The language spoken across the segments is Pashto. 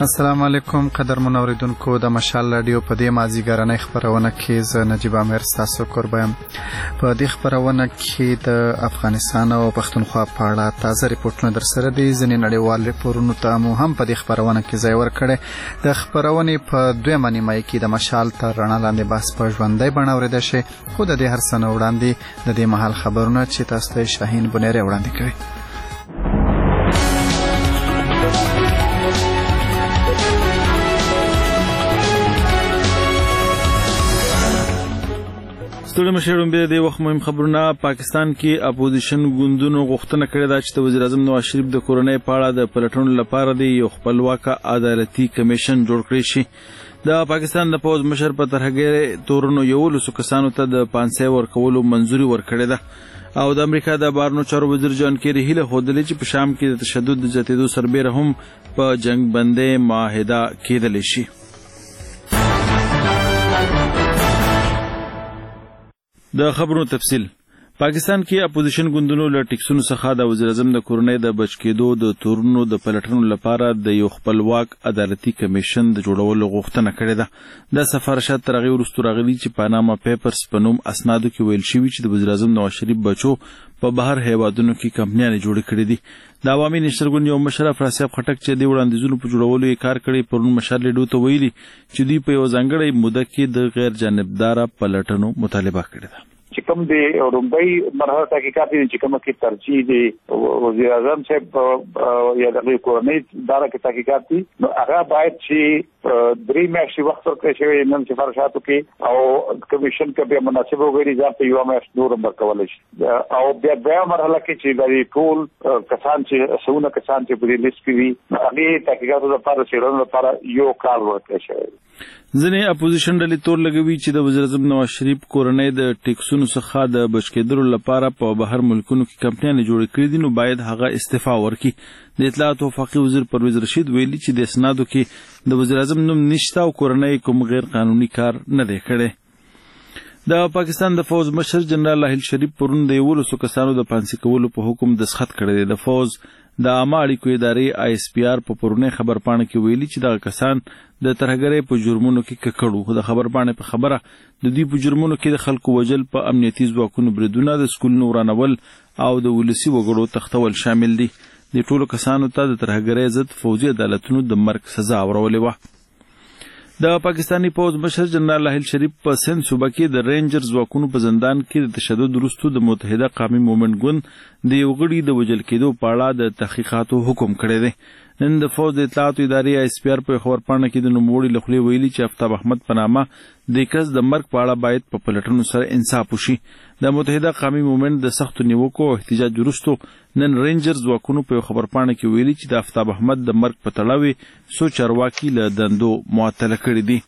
السلام علیکم قدرمن اوریدونکو د مشال رادیو په دې مازیګرنۍ خبرونه کې زه نجیب امیر تاسو قربم. په دې خبرونه کې د افغانستان او پښتونخوا په اړه تازه ریپورتونه در سره دي. ځینې نړیوال ریپورتونو ته مو هم په دې خبرونه کې ځای ورکړی. د خبرونې په دویمه نیمایي کې د مشال تر رڼا لاندې بحث په ژوندۍ بڼه اورېدای شي. خو د دې هر څه نه وړاندې د دې مهال خبرونه چې تاسو ته شاهین بنيري وړاندې کوي. ستړي مشرون به د وخت مهم خبرونه. پاکستان کې اپوزیشن ګوندونو غوښتنه کړې ده چې د وزیر اعظم نواز شریف د کورنۍ په اړه د پلټنو لپاره د یو خپلواک عدالتي کمیشن جوړ کړی شي. د پاکستان د پوز مشر په ترهګر تورونو یو لسو کسانو ته د پانسۍ ورکولو منځوري ورکړې ده او د امریکا د بهرنیو چارو وزیر جان کیری هیله خوده چې په شام کې د تشدد د زیاتېدو سربېره هم په جنگ بندۍ معاهده کېدلی شي. د خبرونو تفصیل. پاکستان کې اپوزیشن ګوندونو له ټیکسونو څخه د وزیر اعظم د کورنۍ د بچ کېدو د تورونو د پلټنو لپاره د یو خپلواک عدالتي کمیشن د جوړولو غوښتنه کړې ده. د سفارشات تر هغې وروسته راغلي چې پاناما پیپرز په نوم اسنادو کې ویل شوي چې د وزیر اعظم نواز شریف بچو په بهر هیوادونو کې کمپنیانې جوړې کړې دي. د عوامي نشر ګوند یو مشر افراسیاب خټک چې د وړاندیزونو په جوړولو یې کار کړی پرون مشر لیډو ته ویلي چې دوی په یو ځانګړې موده کې د غیر جانبداره پلټنو مطالبه کړې ده. چې کوم د اورمبای مرحله تحقیقات دي چې کومه کې ترجیح دي وزیر اعظم صاحب یا د کورنۍ اداره کې تحقیقات دي نو هغه باید چې 3 میاشتې وخت ورکړي شي نن سفارشاتو کې او کمیشن کې به مناسب وګړي ځکه یو میاشت نور ورکول شي او بیا د مرحله کې چې د ټول کسان چې سونه کسان چې په دې لیست کې وي هغه تحقیقاتو لپاره څېړنو لپاره یو کال ورکړي شي. ځینې اپوزیشن ډلې تور لګوي چې د وزیر اعظم نواز شریف کورنۍ د ټیکسونو څخه د بچ کېدلو لپاره په بهر ملکونو کې کمپنیانې جوړې کړې دي نو باید هغه استعفا ورکړي. د اطلاعات او وفاقي وزیر پرویز رشید ویلي چې د اسنادو کې د وزیر اعظم نوم نشته او کورنۍ کوم غیر قانوني کار نه دی کړی. د پاکستان د فوز مشر جنرال لاهل شریف پرون د 1100 کسانو د پانسۍ کولو په حکم دستخط کړی دی. د فوز د عامه اړیکو ادارې ISPR په پرونی خبرپاڼه کې ویلي چې دغه کسان د ترهګرۍ په جرمونو کې ککړو. د خبرپاڼې په خبره د دوی په جرمونو کې د خلکو وژل، په امنیتي ځواکونو بریدونه، د سکولونو ورانول او د ولسي وګړو تښتول شامل دي. د ټولو کسانو ته د ترهګرۍ ضد فوجي عدالتونو د مرګ سزا اورولې وه. د پاکستانی پوز مشر جنرال لاهل شریف په سند صوبه کې د رینجر ځواکونو په زندان کې د تشدد وروسته د متحده قومي مومنټ ګوند د یو غړي د وژل کېدو په اړه د تحقیقاتو حکم کړی دی. نن د فوج د اطلاعاتو ادارې ISPR په خبرپاڼه کې د نوموړي له خولې ویلي چې آفتاب احمد په نامه د کس د مرګ په اړه باید په پلټنو سره انصاف وشي. د متحده قومي مومنټ د سختو نیوکو او احتجاج وروسته نن رینجر ځواکونو په خبرپاڼه کې ویلي چې د آفتاب احمد د مرګ په تړاو څو چارواکي له دندو معطله کړي دي.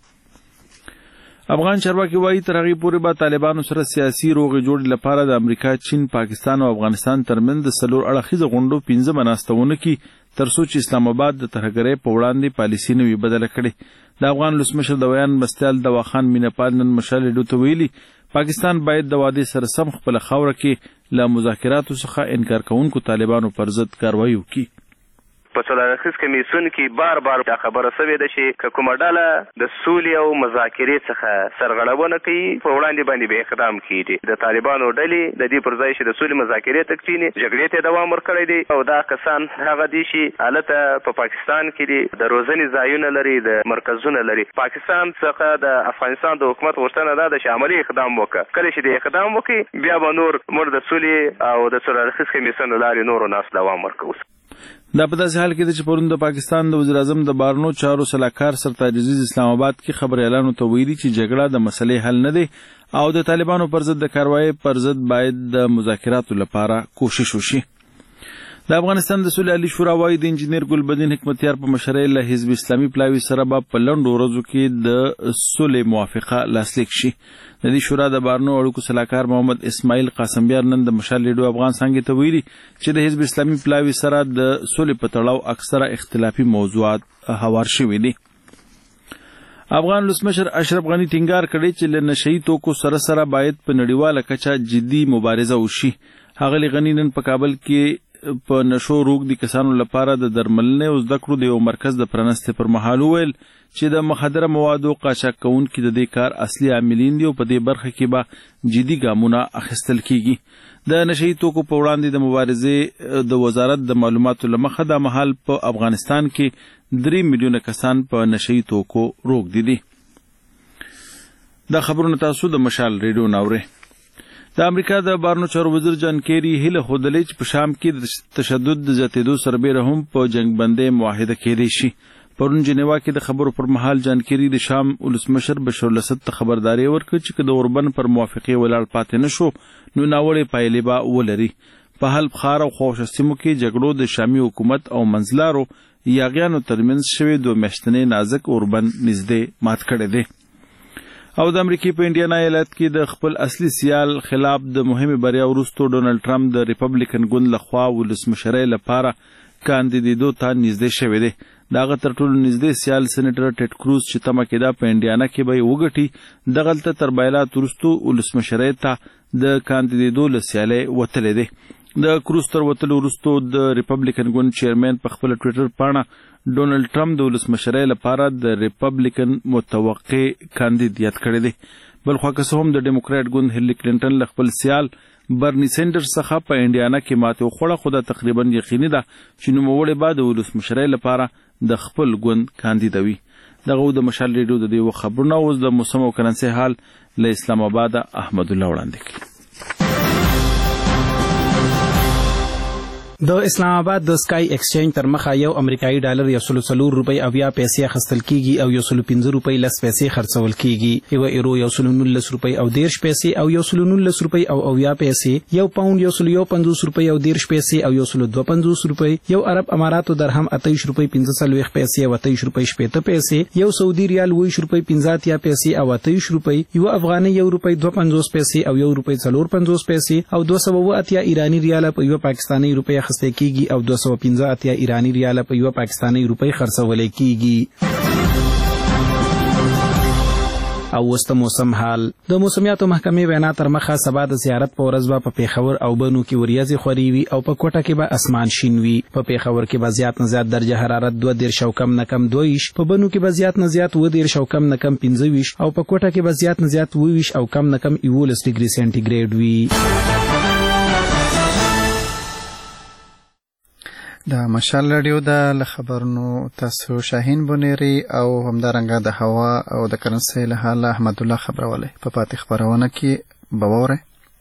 افغان چارواکي وایي تر هغې پورې به طالبانو سره سیاسي روغې جوړې لپاره د امریکا، چین، پاکستان او افغانستان ترمنځ د 4 اړخیزه غونډو 15 ناسته ونه کړي تر څو چې اسلام آباد د ترهګرۍ په وړاندې پالیسي نه وي بدله کړې. د افغان ولسمشر د ویان مستیال دواخان مینهپال نن مشال لیډو ته ویلي پاکستان باید د وعدې سره سم خپله خاوره کې له مذاکراتو څخه انکار کوونکو طالبانو پر ضد کاروایي وکړي. په څلورخیز کمیسیون کې بار بار دا خبره شوې ده چې که کومه ډله د سولې او مذاکرې څخه سرغړونه کوي په وړاندې باندې به اقدام کیږي. د طالبانو ډلې د دې پر ځای چې د سولې مذاکرې ته کښیني جګړې ته دوام ورکړی دی او دا کسان هغه دي چې هلته په پاکستان کې دي د روزنې ځایونه لري، د مرکزونه لري. پاکستان څخه د افغانستان د حکومت غوښتنه ده چې عملي اقدام وکړي. کله چې د اقدام وکړي بیا به نور موږ د سولې او د څلورخیز کمیسیون له لارې نورو ناس دوام ورکوو. دا په داسې حال کې ده چې پرون د پاکستان د وزیر اعظم د بهرنیو چارو سلاکار سرتاج عزیز اسلام آباد کې خبریالانو ته ویلي چې جګړه د مسلې حل نه دی او د طالبانو پر ضد د کاروایۍ پر ضد باید د مذاکراتو لپاره کوشش وشي. د افغانستان د سولې عالي شورا وایي د انجینیر ګلبدین حکمتیار په مشرۍ له حزب اسلامي پلاوي سره به په لنډو ورځو کې د سولې موافقه لاسلیک شي. د دې شورا د بهرنیو اړیکو سلاکار محمد اسماعیل قاسمبیار نن د مشال لیډو افغان څانګې ته ویلي چې د حزب اسلامي پلاوي سره د سولې په تړاو اکثره اختلافي موضوعات هوار شوي دي. افغان ولسمشر اشرف غني ټینګار کړی چې له نشهیي توکو سره سره باید په نړیواله کچه جدي مبارزه وشي. ښاغلي غني نن په کابل کې په نشو روږدي کسانو لپاره د درملنې او زده کړو د یو مرکز د پرانستې پر مهال وویل چې د مخدره موادو قاچاق کوونکي د دې کار اصلي عاملین دي او په دې برخه کې به جدي ګامونه اخیستل کیږي. د نشهیي توکو په وړاندې د مبارزې د وزارت د معلوماتو له مخه دا مهال په افغانستان کې 3 میلیونه کسان په نشهیي توکو روږدي دي. دا خبرونه تاسو د مشال ریډیو ناوري. د امریکا د بهرنیو چارو وزیر جان کیری هیله ښودلې چې په شام کې د تشدد د زیاتېدو سربیره هم په جنګ بندۍ معاهده کېدی شي. پرون جنیوا کې د خبرو پر مهال جان کیری د شام ولسمشر بشار الاسد ته خبرداری ورکړه چې که د اوربن پر موافقې ولاړ پاتې نشو نو ناوړې پایلې به ولري. په حلب ښار او خوږ سیمو کې جګړو د شامي حکومت او منځلارو یاغیانو ترمنځ شوې 2 میاشتنې نازک اوربن نږدې مات کړی دی. او د امریکې په انډیانا ایالت کې د خپل اصلي سیال خلاف د مهمې بریا وروسته ډونالډ ټرمپ د ریپبلیکن ګوند لخوا ولسمشرۍ لپاره کاندیدېدو ته نږدې شوی دی. د هغه تر ټولو نږدې سیال سینیټر ټیډ کروز چې تمه کېده په انډیانا کې به یې وګټي دغلته تر بایلات وروسته ولسمشرۍ ته د کاندیدېدو له سیالۍ وتلی دی. د کروز تر وتلو وروسته د ریپبلیکن ګوند چیرمن په خپل ټویټر پاڼه ډونالډ ټرمپ د ولسمشرۍ لپاره د ریپبلیکن متوقع کاندید کړی دی. بلخوا که څه هم د ډیموکراټ ګوند هیلری کلینټن له خپل سیال برني سینډرز څخه په انډیانا کې ماتې وخوړه خو دا تقریبا یقیني ده چې نوموړی به د ولسمشرۍ لپاره د خپل ګوند کاندیدوي. دغه د مشال ریډیو د دې خبرونه اوس د موسم او کرنسي حال له اسلام آباد احمد الله وړاندې کوي. د اسلام آباد د سکای ایکسچینج تر مخه یو امریکایي ډالر 104 روپۍ او 20 پیسې اخیستل کیږي او 115 روپۍ لس پیسې خرڅول کیږي. یو ایرو 119 روپۍ او 10 پیسې او 119 روپۍ او 20 پیسې. یو پاوند 150 روپۍ او 10 پیسې او 152 روپۍ. یو عرب اماراتو درهم 28 روپۍ 45 پیسې او 28 روپۍ 70 پیسې. یو سعودي ریال 20 روپۍ 50 پیسې او 28 روپۍ. یو افغاني 1 روپۍ 52 پیسې او 1 روپۍ 54 پیسې او 280 ایرانی ریال په یو پاکستانی روپۍ کیږي او 215 ایرانی ریال په یو پاکستانی روپۍ خرڅول کیږي. او وسته موسم حال. د موسمیاتو محکمې وینا تر مخه سبا د زیارت په ورځ په پیښور او بنو کې وریځې خوري وي او په کوټه کې به اسمان شین وي. په پیښور کې به زیات نه زیات درجه حرارت 2 او کم نه کم 22. په بنو کې به زیات نه زیات 2 او کم نه کم 15 او په کوټه کې به زیات نه زیات 22 او کم نه کم 11 ډیګري سنټیګریډ وي. د مشال رادیو د خبرونو تاسو شاهین بونيري او همدارنګه د هوا او د کرنسي له حاله احمد الله خبرولې په پاتې خبرونه کې بوره.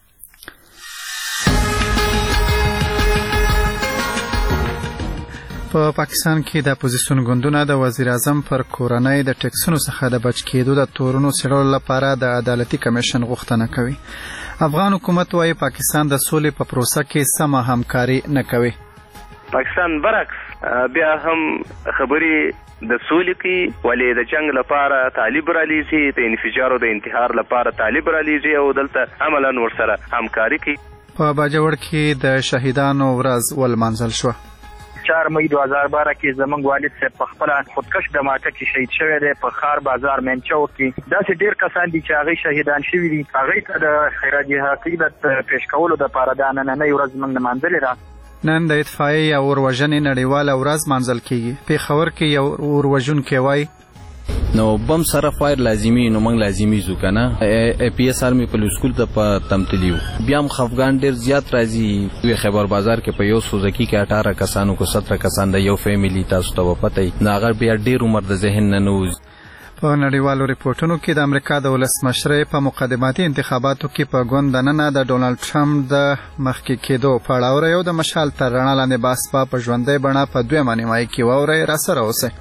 په پاکستان کې د اپوزیسیون ګوندونو د وزیر اعظم پر کورنۍ د ټیکسونو څخه د بچ کېدو د تورونو څېړلو لپاره د عدالتي کمیشن غوښتنه کوي. افغان حکومت وايي پاکستان د سولې په پروسه کې سمه همکاري نه کوي. پاکستان برعکس بیا هم خبرې د سولې کې ولې د جنگ لپاره طالب رالیږي د انفجار او د انتحار لپاره طالب رالیږي او دلته عملاً ورسره همکاري کوي. په باجوړ کې د شهیدانو ورځ ولمانځل شو. 4 مئی 2012 کې زمونږ والد صاحب په خپل خودکش دماکه کې شهید شوی دی په خار بازار منچو کې. داسې ډیر کسان دي چې هغه شهیدان شوي دي. هغه ته د خیراجي حقیقت پیش کولو د لپاره د نننۍ ورځ موږ منځلې را نن د اطفائیې او اوروژنې نړیواله ورځ منځل کیږي. پیښور کې یو اوروژونکی وایي نو بم سره فایر لازمی نو موږ لازمی زو کنه ای پی اس آرمی په سکول ته په تمتلیو بیا هم خفغان ډیر زیات راځي. وی خبر بازار کې په یو سوزکی کې 18 کسانو کو 17 کسان د یو فیملی تاسو ته پته نه اگر بیا ډیر عمر د ذهن نه نوز. په نړیوالو ریپورتونو کې د امریکا د ولسمشرۍ په مقدماتي انتخاباتو کې په ګوند دننه د ډونالډ ټرمپ د مخکې کېدو پړاو یو د مشال تر رڼا لاندې باس په ژوندۍ بڼه په دویمه نیمایي کې واورئ. راسره اوسئ.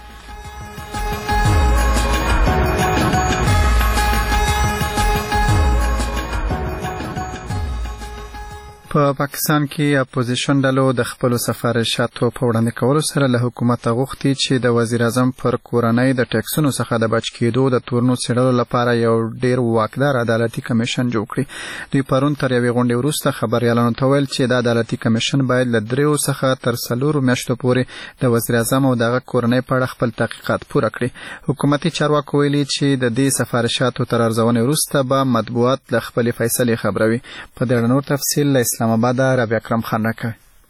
په پاکستان کې اپوزیشن ډلو د خپل سفارشاتو په وړاندې کولو سره له حکومت غوښتي چې د وزیر اعظم پر کورنۍ د ټیکسونو څخه د بچ کېدو د تورنو څېړلو لپاره یو ډیر واکدار عدالتي کمیشن جوړ کړي. دوی پرون تر یوې غونډې وروسته خبريالانو ته ویل چې د عدالتي کمیشن باید له 3 څخه تر 4 میاشتو پورې د وزیر اعظم او دغه کورنۍ په اړه خپل تحقیقات پوره کړي. حکومتي چارواکو ویلي چې د دې سفارشاتو تر ارزونې وروسته به مطبوعات له خپل فیصلې خبروي. په دې اړه نور تفصیل له اسلام آباد ربیع اکرم خان راکوي.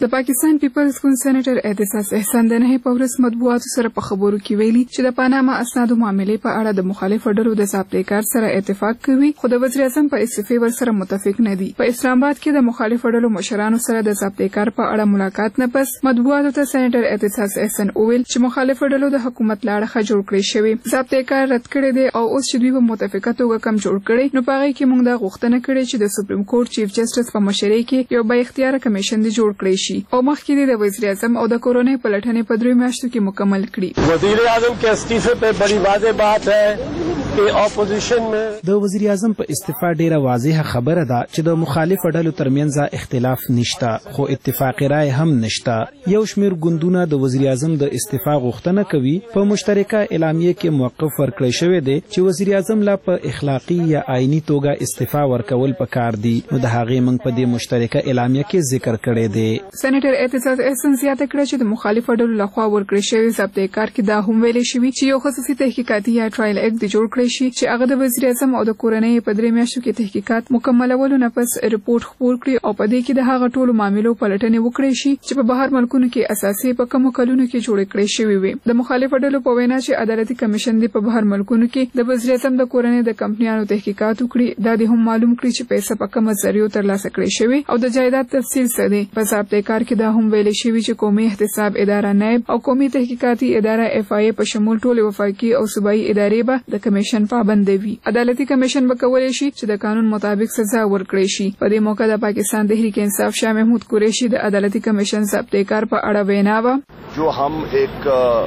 د پاکستان پیپلز ګوند سېنیټر اعتصاص احسان د نه پورس مطبوعاتو سره په خبرو کې ویلي چې د پاناما اسنادو معاملې په اړه د مخالفو ډلو د ضابطه‌کار سره اتفاق کوي، خو د وزیر اعظم په استعفا ورسره متفق نه دي. په اسلام آباد کې د مخالفو ډلو مشرانو سره د ضابطه‌کار په اړه ملاقات نه پس مطبوعاتو ته سېنیټر اعتصاص احسان وویل چې مخالفو ډلو د حکومت لاړه جوړ کړی شوی، ضابطه‌کار رد کړی دی او اوس چې دوی په متفقه توګه کم جوړ کړي، نو په هغه کې موږ دا غوښتنه کړې چې د سپریم کورټ چیف جسټس په مشرۍ کې یو با اختیار کمیشن دی جوړ کړی شي او مخکې د وزیر اعظم او د کورونې پلټنې په 3 میاشتو کې مکمل کړي. وزیر اعظم کے استعفے پہ بڑی واضح بات ہے کہ اپوزیشن میں د وزیر اعظم په استعفا ډیره واضحه خبره ده چې د مخالف ډلو ترمنځ اختلاف نشته، خو اتفاق رائے هم نشته. یو شمیر ګوندونه د وزیر اعظم د استعفا غوښتنه کوي. په مشترکه اعلامیه کې موقف ورکړی شوی دی چې وزیر اعظم لا په اخلاقی یا آئینی توګه استعفا ورکول پکار دي، نو د هغې موږ په دې مشترکه اعلامیه کې ذکر کړی دی. سېنیټر اعتصاص احسان زیاته کړه چې د مخالفو ډلو لخوا ورکړی شوی ضابطه‌کار کې دا هم ویل شوی چې یو خصوصي تحقیقاتي یا ټرایل اکټ جوړ کړی شي چې هغه د وزیر اعظم او د کورنۍ په 3 میاشتو کې تحقیقات مکملولو نه پس ریپورت خپور کړي او په دې کې د هغه ټولو معاملو پلټنې وکړي شي چې په بهر ملکونو کې اساسي په کومو کلونو کې جوړ کړی شوی وي. د مخالفو ډلو په وینا چې عدالتي کمیشن دی په بهر ملکونو کې د وزیر اعظم د کورنۍ د کمپنیانو تحقیقات وکړي، دا د هم معلوم کړي چې پیسې په کومه ذریعو ترلاسه کړي شوی او د جایداد تفصیل څه دی. په ضابطه‌کار کې دا هم ویل شوی چې قومي احتساب اداره نائب او قومي تحقیقاتي اداره FIA په شمول ټول وفاقي او صوبایي ادارې به د کمیشن پابند وي. عدالتي کمیشن به کولای شي چې د قانون مطابق سزا ورکړي شي. په دې موقع د پاکستان تحریک انصاف شاه محمود قریشي د عدالتي کمیشن ضابطه‌کار په اړه وینا وکړه. جو هم ایک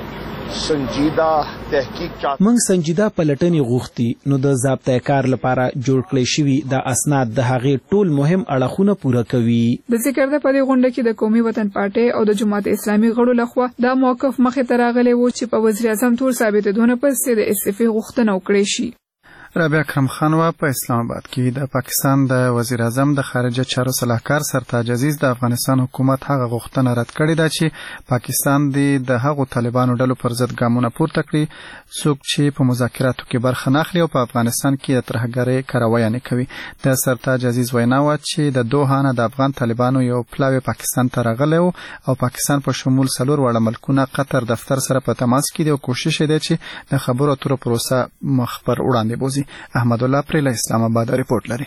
سنجیدہ تحقیق موږ سنجیدہ پلټنې غوښتي، نو د ضابطه‌کار لپاره جوړ کړی شوی د اسناد د هغې ټول مهم اړخونه پوره کوي. د ذکر د په دې غونډه کې د قومي وطن پارټي او د جماعت اسلامي غړو لخوا دا موقف مخې ته راغلی و چې په وزیر اعظم تور ثابتېدونه پس د استعفا غوښتنه وکړي شي. رابعه اکرم خان په اسلام آباد کې د پاکستان د وزیر اعظم د خارجه چارو صلاحکار سرتاج عزیز د افغانستان حکومت هغه غوښتنه رد کړې ده چې پاکستان د هغو طالبانو ډلو پر ضد ګامونه پورته کړي څوک چې په مذاکراتو کې برخه نه اخلي او په افغانستان کې د ترهګرۍ کاروایی نه کوي. د سرتاج عزیز وینا و چې د دوحه نه د افغان طالبانو یو پلاوی پاکستان ته راغلی او پاکستان په شمول 4 وړه ملکونه قطر دفتر سره په تماس کې دي او کوشش دی چې د خبرو اترو پروسه مخ پر وړاندې بوزي. احمد الله پرله اسلام آباد ریپورت لري.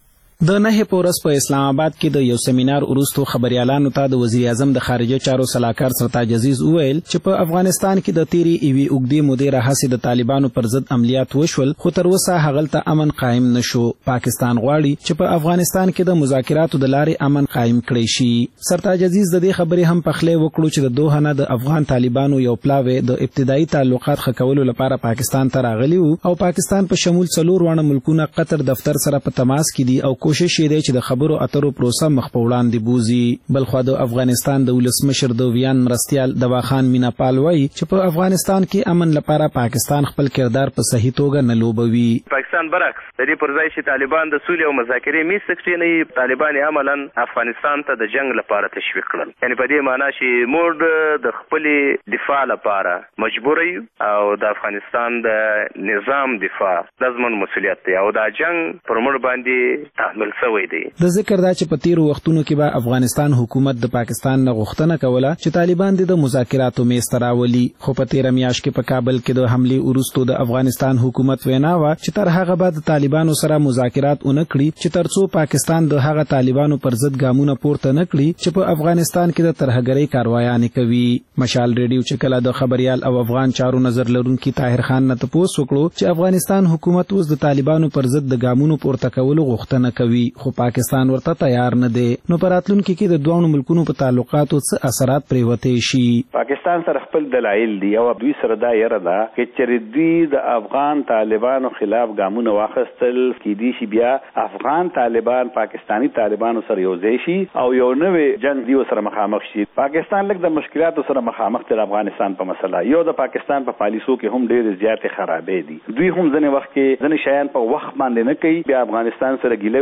د نه پورس په اسلام آباد کې د یو سیمینار وروسته خبريالانو ته د وزیر اعظم د خارجه چارو صلاحکار سرتاج عزیز وویل چې په افغانستان کې د تیری ایوي اوګدي مودې راهسي د طالبانو پر ضد عملیات وشول، خو تر اوسه هغلته امن قائم نشو. پاکستان غواړي چې په افغانستان کې د مذاکراتو د لارې امن قائم کړي شي. سرتاج عزیز د دې خبرې هم پخله وکړو چې د دوحه نه د افغان طالبانو یو پلاوی د ابتدایي تعلقات خکولو لپاره پاکستان ته راغلی او پاکستان په شمول 4 وړه ملکونه قطر دفتر سره په تماس کې دي او کوشش یې دی چې د خبرو اترو پروسه مخ په وړاندې بوزي. بلخو د افغانستان د ولسمشر د ویان مرستيال دواخان میناپال وایي چې په افغانستان کې امن لپاره پاکستان خپل کردار په صحیح توګه نه لوبوي. پاکستان برعکس د دې پر ځای چې طالبان د سولې او مذاکرې میز څخه نه، طالبان عملاً افغانستان ته د جنگ لپاره تشویق کړل. یعنی په دې معنی چې موږ د خپل دفاع لپاره مجبور یو او د افغانستان د نظام دفاع لازمن مسؤلیت دی او دا جنگ پر موږ باندې تحمل شوی. د ذکر دا چې په تیرو وختونو کې به افغانستان حکومت د پاکستان نه غوښتنه کوله چې طالبان د مذاکراتو میز ته راولي، خو په 13 میاشت کې په کابل کې د حملې وروسته د افغانستان حکومت وینا و چې تر هغه بعد طالبانو سره مذاکرات اونې کړي چې ترڅو پاکستان د هغه طالبانو پر ضد ګامونه پورته نه کړي چې په افغانستان کې د ترهګرۍ کاروایان کوي. مشال ریډیو چې کله د خبريال او افغان چارو نظر لرونکي طاهر خان نه تاسو وکړو چې افغانستان حکومت اوس د طالبانو پر ضد د ګامونو پورته کولو غوښتنه کوي، خو پاکستان ورته تیار نه دی. نو پراتلونکو کې د دوه ملکونو په تعلقاتو څه اثرات پریوتې شي. پاکستان سره خپل دلایل دی او دوی سره دا یره ده چې چریدي د افغان طالبانو خلاف ګامونه واخستل کې دي شي بیا افغان طالبان پاکستانی طالبانو سره یو ځای شي او یو نوې جنگ دی سره مخامخ شي. پاکستان لکه د مشکلاتو سره مخامخ دی. افغانستان په مسله یو د پاکستان په پالیسو کې هم ډېر زیات خرابې دي. دوی هم ځنې وخت کې ځنې شیان په وخت باندې نه کوي، بیا افغانستان سره ګیلوي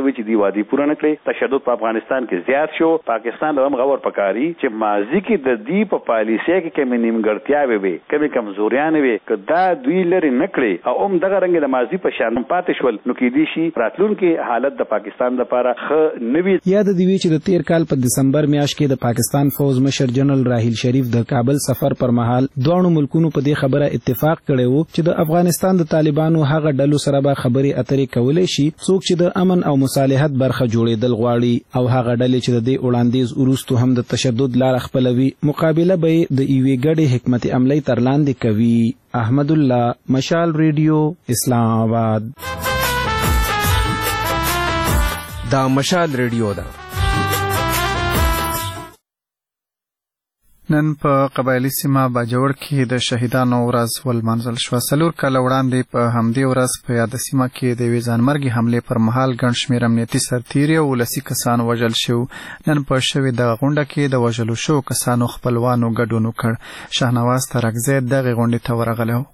وی چې دی وادي پوره نکړي. تشدد په افغانستان کې زیات شو. پاکستان له هم غور پکاري چې ماضي کې د دې په پالیسي کې کومې نیمګړتیاوې وي کومې کمزوریانې وي کدا دوی لري نکړي او هم دغه رنګ د ماضي په شان پاتې شول نو کې دي شي راتلونکي حالت د پاکستان لپاره ښه نوي. یاد دی چې د 13 کال په دسمبر میاشت کې د پاکستان فوج مشر جنرال راحیل شریف د کابل سفر پر مهال دوه ملکونو په دې خبره اتفاق کړی وو چې د افغانستان د طالبانو هغه ډلو سره به خبرې اترې کولې شي څوک چې د امن او مصالحت برخه جوړېدل غواړي او هغه ډلې چې د دې وړاندیز وروسته هم د تشدد لار خپلوي مقابله به د ایوې ګډې حکمت عملی تر لاندې کوي. احمد الله، مشال ریډیو، اسلام آباد. دا مشال ریډیو ده. نن په قبایلی سیمه باجوړ کې د شهیدانو ورځ ولمانځل شوه. 4 کاله وړاندې په همدې ورځ په یاد سیمه کې د یوې ځانمرګي حملې پر مهال ګڼ شمېر امنیتي سرتیري او ولسي کسان وژل شو. نن په شوې دغه غونډه کې د وژلو شوو کسانو خپلوانو ګډون وکړ. شاهنواز ترکزی دغه غونډې ته ورغلی و.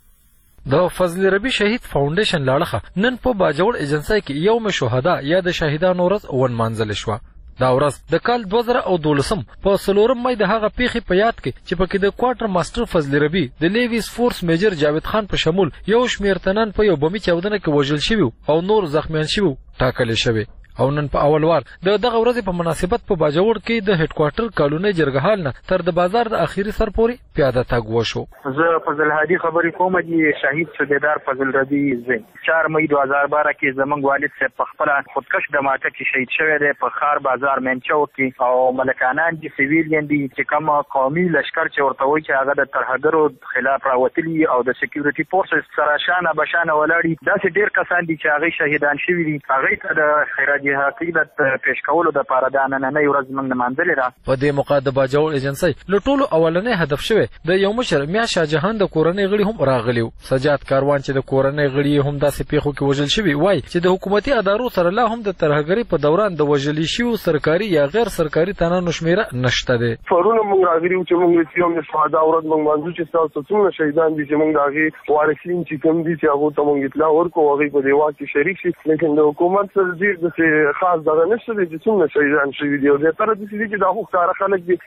د فضل ربی شهید فاونډیشن لاړه نن په باجوړ ایجنسی کې یوم شهدا یا د شهیدانو ورځ ولمانځل شوه. دا ورځ د کال 2012 په 4 مې د هغه پیښې په یاد کې چې پکې د کوارټر ماستر فضل ربی د لیویس فورس میجر جاوید خان په شمول یو شمېر تنان په یو بمي چاودنه کې وژل شوي او نور زخمیان شوي ټاکل شوی. او نن په اول وار دغه ورځې په مناسبت په باجوړ کې د هډ کوارټر کالونی جرګهال نه تر د بازار د اخیری سر پورې پیاده تګ وشو. زه فضل هادي خبرې کوم چې شهید سودیدار فضل ربی زین 4 مې 2012 کې زمنګ والد صاحب په خپل خودکش دماکه کې شهید شوی دی په خار بازار منچو کې او ملکانان دي سیویلین دي چې کوم قومي لشکر چې ورته وایي چې هغه د ترهګرو خلاف راوتلي او د سکیورټي فورسز سره شانه بشانه ولاړي داسې ډیر کسان دي چې هغه شهیدان شوي دي. هغه ته د خیرات حقیقت پیش کولو د پاره د نننۍ ورځ موږ نمانځلې ده. په دې موقع د باجوړ ایجنسی له ټولو اولنۍ هدف شوی د یو مشر میا شاه جهان د کورنۍ غړي هم راغلیو. سجاد کاروان چې د کورنۍ غړي هم داسې پیښو کې وژل شوي وای چې د حکومتي ادارو سره لا هم د ترهګرۍ په دوران د وژل شویو سرکاري یا غیر سرکاري تنانو شمیره نشته ده. پرونه موږ راغلیو چې موږ یو د شهدا ورځ موږ منځو چې تاسو څنګه شهیدان دي چې موږ دغه وارثین چې کوم دي چې هغه ته موږ اطلاع ورکو هغه په دی واکه شریک شي. لیکن د حکومت سره د خاص دغه نشته چې څنګه شهیدان شوي دي او د تر دې چې دا خو کار خلک دي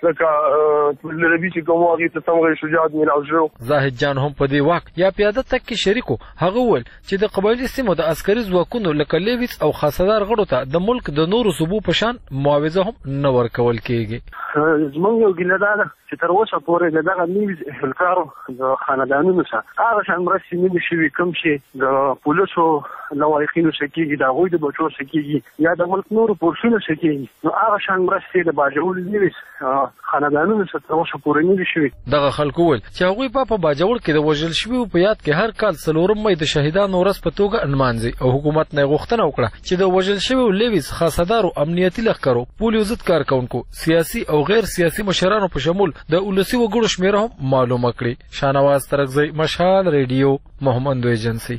لکه لربي چې کوم هغه ته څنګه شجاعت میراث شو. زاهد جان هم په دې واک یا پیاده تک کې شریکو. هغه ول چې د قبایلی سیمو د عسکري ځواکونو لکه لیویس او خاصدار غړو ته د ملک د نورو صوبو په شان معاوضه هم نه ورکول کیږي. زمونږ یو ګیله ده چې تر اوسه پورې دغه نیوز اهلکارو د خاندانونو سره هغه شان مرستې نه دي شوي کوم چې د پولیسو لوایقینو سکیږي د هغوی د بچو سکیږي یا د ملک نورو پورسونو سکیږي نو هغه شان مرستې د باجوړ نیوز خاندانونو سره تر اوسه پورې نه دي شوي. دغه خلکو ول چې هغوی په باجوړ کې د وژل شویو په یاد کې هر کال 4 مې د شهیدانو ورځ په توګه نمانځي او حکومت نه غوښتنه وکړه چې د وژل شویو لیویس خاصدارو امنیتي لښکرو پولیو ضد کارکونکو سیاسي او غیر سیاسي مشرانو په شمول د ولسی وګړو شمیره هم معلومه کړي. شاهنواز ترکزی، مشال ریډیو، محمد ایجنسی.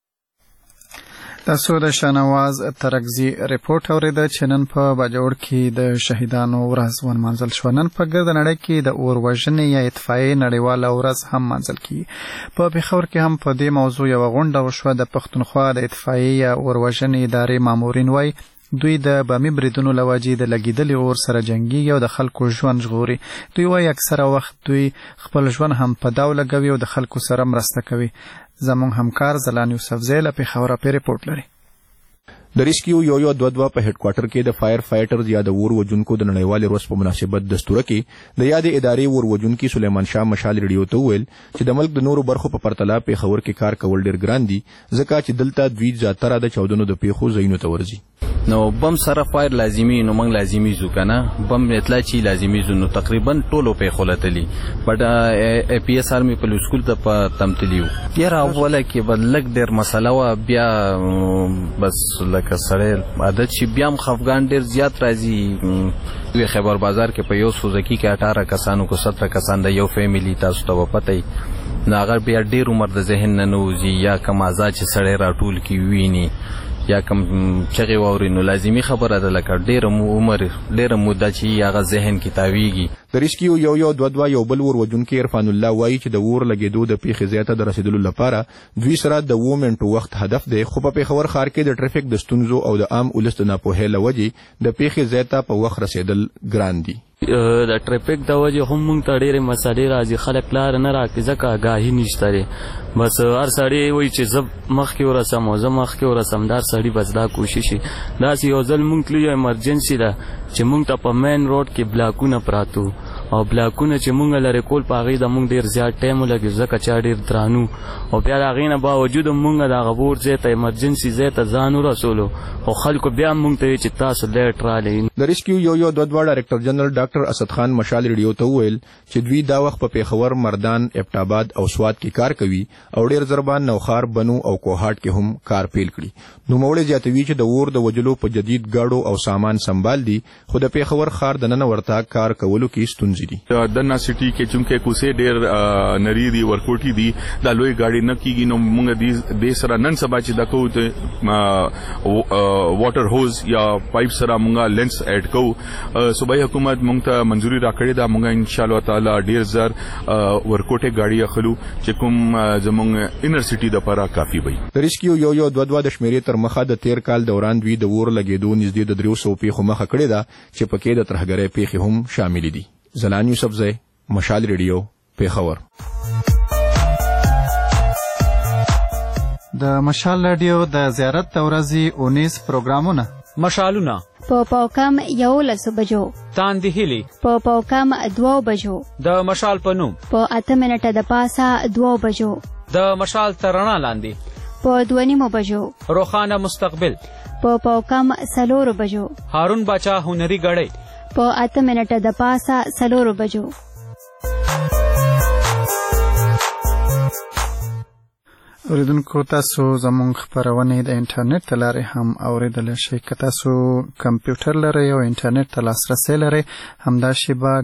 تاسو د شاهنواز ترکزی ریپورت اوریده چې نن په باجوړ کې د شهیدانو ورځ ونمانځل شو. نن په ګرد نړۍ کې د اور وژنې یا اطفائیې نړیواله ورځ هم منځل کیږي. په پېښور کې هم په دې موضوع یو غونډه وشوه. د پښتونخوا د اطفائیې یا اور وژنې ادارې مامورین وایي دوی د بامي بریدونو لوجې د لګیدلې اور سره جنګي او د خلکو ژوند ژغوري. دوی وایي اکثره وخت دوی خپل ژوند هم په داو لګوي او د خلکو سره مرسته کوي. زموږ همکار زلان یوسفزی له پېښوره پې ریپورټ لري. د ریسکیو یو 22 په هډ کوارټر کې د فایر فایټرز یا د اور وژونکو د نړیوالې ورځ په مناسبت دستوره کې د یادې ادارې اور وژونکي سلیمان شاه مشال ریډیو ته وویل چې د ملک د نورو برخو په پرتله پېښور کې کار کول ډېر ګران دي ځکه چې دلته دوی زیاتره د چاودنو د پیښو ځایونو ته ورځي. نو بم سره فایر لازمي نو موږ لازمي زو کنه بم اطلاع چی لازمي زو نو تقریبا ټولو په خولتلی بټ ای پی ایس آرمی په سکول ته په تمتلیو یاره اوله کې بدلک ډیر مسله وا بیا بس لکه سره عادت شي بیا خفغان ډیر زیات راځي. دوی خبر بازار کې په یو سوزکی کې 18 کسانو کو 17 کسان د یو فیملی تاسو ته پته نو هغه بیا ډېر عمر د ذهن نه نوځي یا کوم اعضا چې سړی راټول کي ویني یا کوم چغې واوري نو لازمي خبره ده لکه ډېره موده چې هغه ذهن کې تاویږي. د ریسکیو یو دوه یو بل ور وجونکي عرفان الله وایي چې د اور لګېدو د پیښې ځای ته د رسیدلو لپاره دوی سره د 2 منټو وخت هدف دی، خو په پېښور ښار کې د ټریفیک د ستونزو او د عام ولس د ناپوهۍ له وجې د پیښې ځای ته په وخت رسیدل ګران دي. د ټریفیک د وجې هم موږ ته ډېرې مسلې راځي، خلک لاره نه راکړي ځکه آګاهي نشته دی. بس هر سړی وایي چې زه مخکې ورسم او زه مخکې ورسم، دا سړي بس دا کوشش وي. داسې یو ځل موږ تلو ایمرجنسي ده چې موږ ته په مین روډ کې بلاکونه پراتو او بلاکونه چې موږ لرې کول په هغې د موږ ډېر زیات ټایم ولګي ځکه چې ډېر درانو او بیا د هغې نه باوجود موږ د هغه بور ځای ته ایمرجنسي ځای ته ځان ورسولو او خلکو بیا موږ ته ویل چې تاسو لیټ رالئ. د ریسکیو یو دوه ډایرکټر جنرال ډاکټر اسد خان مشال ریډیو ته وویل چې دوی دا وخت په پېښور، مردان، ابټاباد او سوات کې کار کوي او ډېر ضربان نوخار، بنو او کوهاټ کې هم کار پیل کړي. نوموړی زیاتوي چې د اور د وجلو په جدید ګاډو او سامان سنبال دي، خو د پېښور ښار د ننه ورتګ کار کولو کې ستونزې دي. دنا سټي کې چونکه کوسه ډېر نری دي ورکوټي دي دا لوی گاډي نه کیږي نو موږ د سره نن سبا چې د کو واټر هوز یا پایپ سره موږ لینس اډ کو. صوبایي حکومت موږ ته منځوري راکړې ده، موږ ان شاء الله تعالی ډېر زر ورکوټه گاډي اخلو چې کوم زموږ انر سټي د لپاره کافي وي. د ریسکیو یو دوه د شمیرې تر مخه د 13 کال دوران دوی د اور لګېدو نږدې د 300 پیښو مخه کړې ده چې پکې د ترهګرۍ پیښې هم شامل دي. زلان یوسفزی، مشال ریډیو، پېښور. د مشال ریډیو د زیارت د ورځې 19 پروګرامونه: مشالونه په پاوکم 11 بجو، تاندې هیلي په پاوکم 2 بجو، د مشال په نوم په 8 منټه د پاسه 2 بجو، د مشال تر رڼا لاندې په 2:30 بجو، روخانه مستقبل په پاوکم 4 بجو، هارون باچا هنري غړی په 8 منټه د پاسه 4 بجو. اوریدونکو تاسو زموږ خپرونې د انټرنیټ له لارې هم اوریدلی شئ. که تاسو کمپیوټر لرئ او انټرنیټ ته لاسرسی لرئ، همداشې به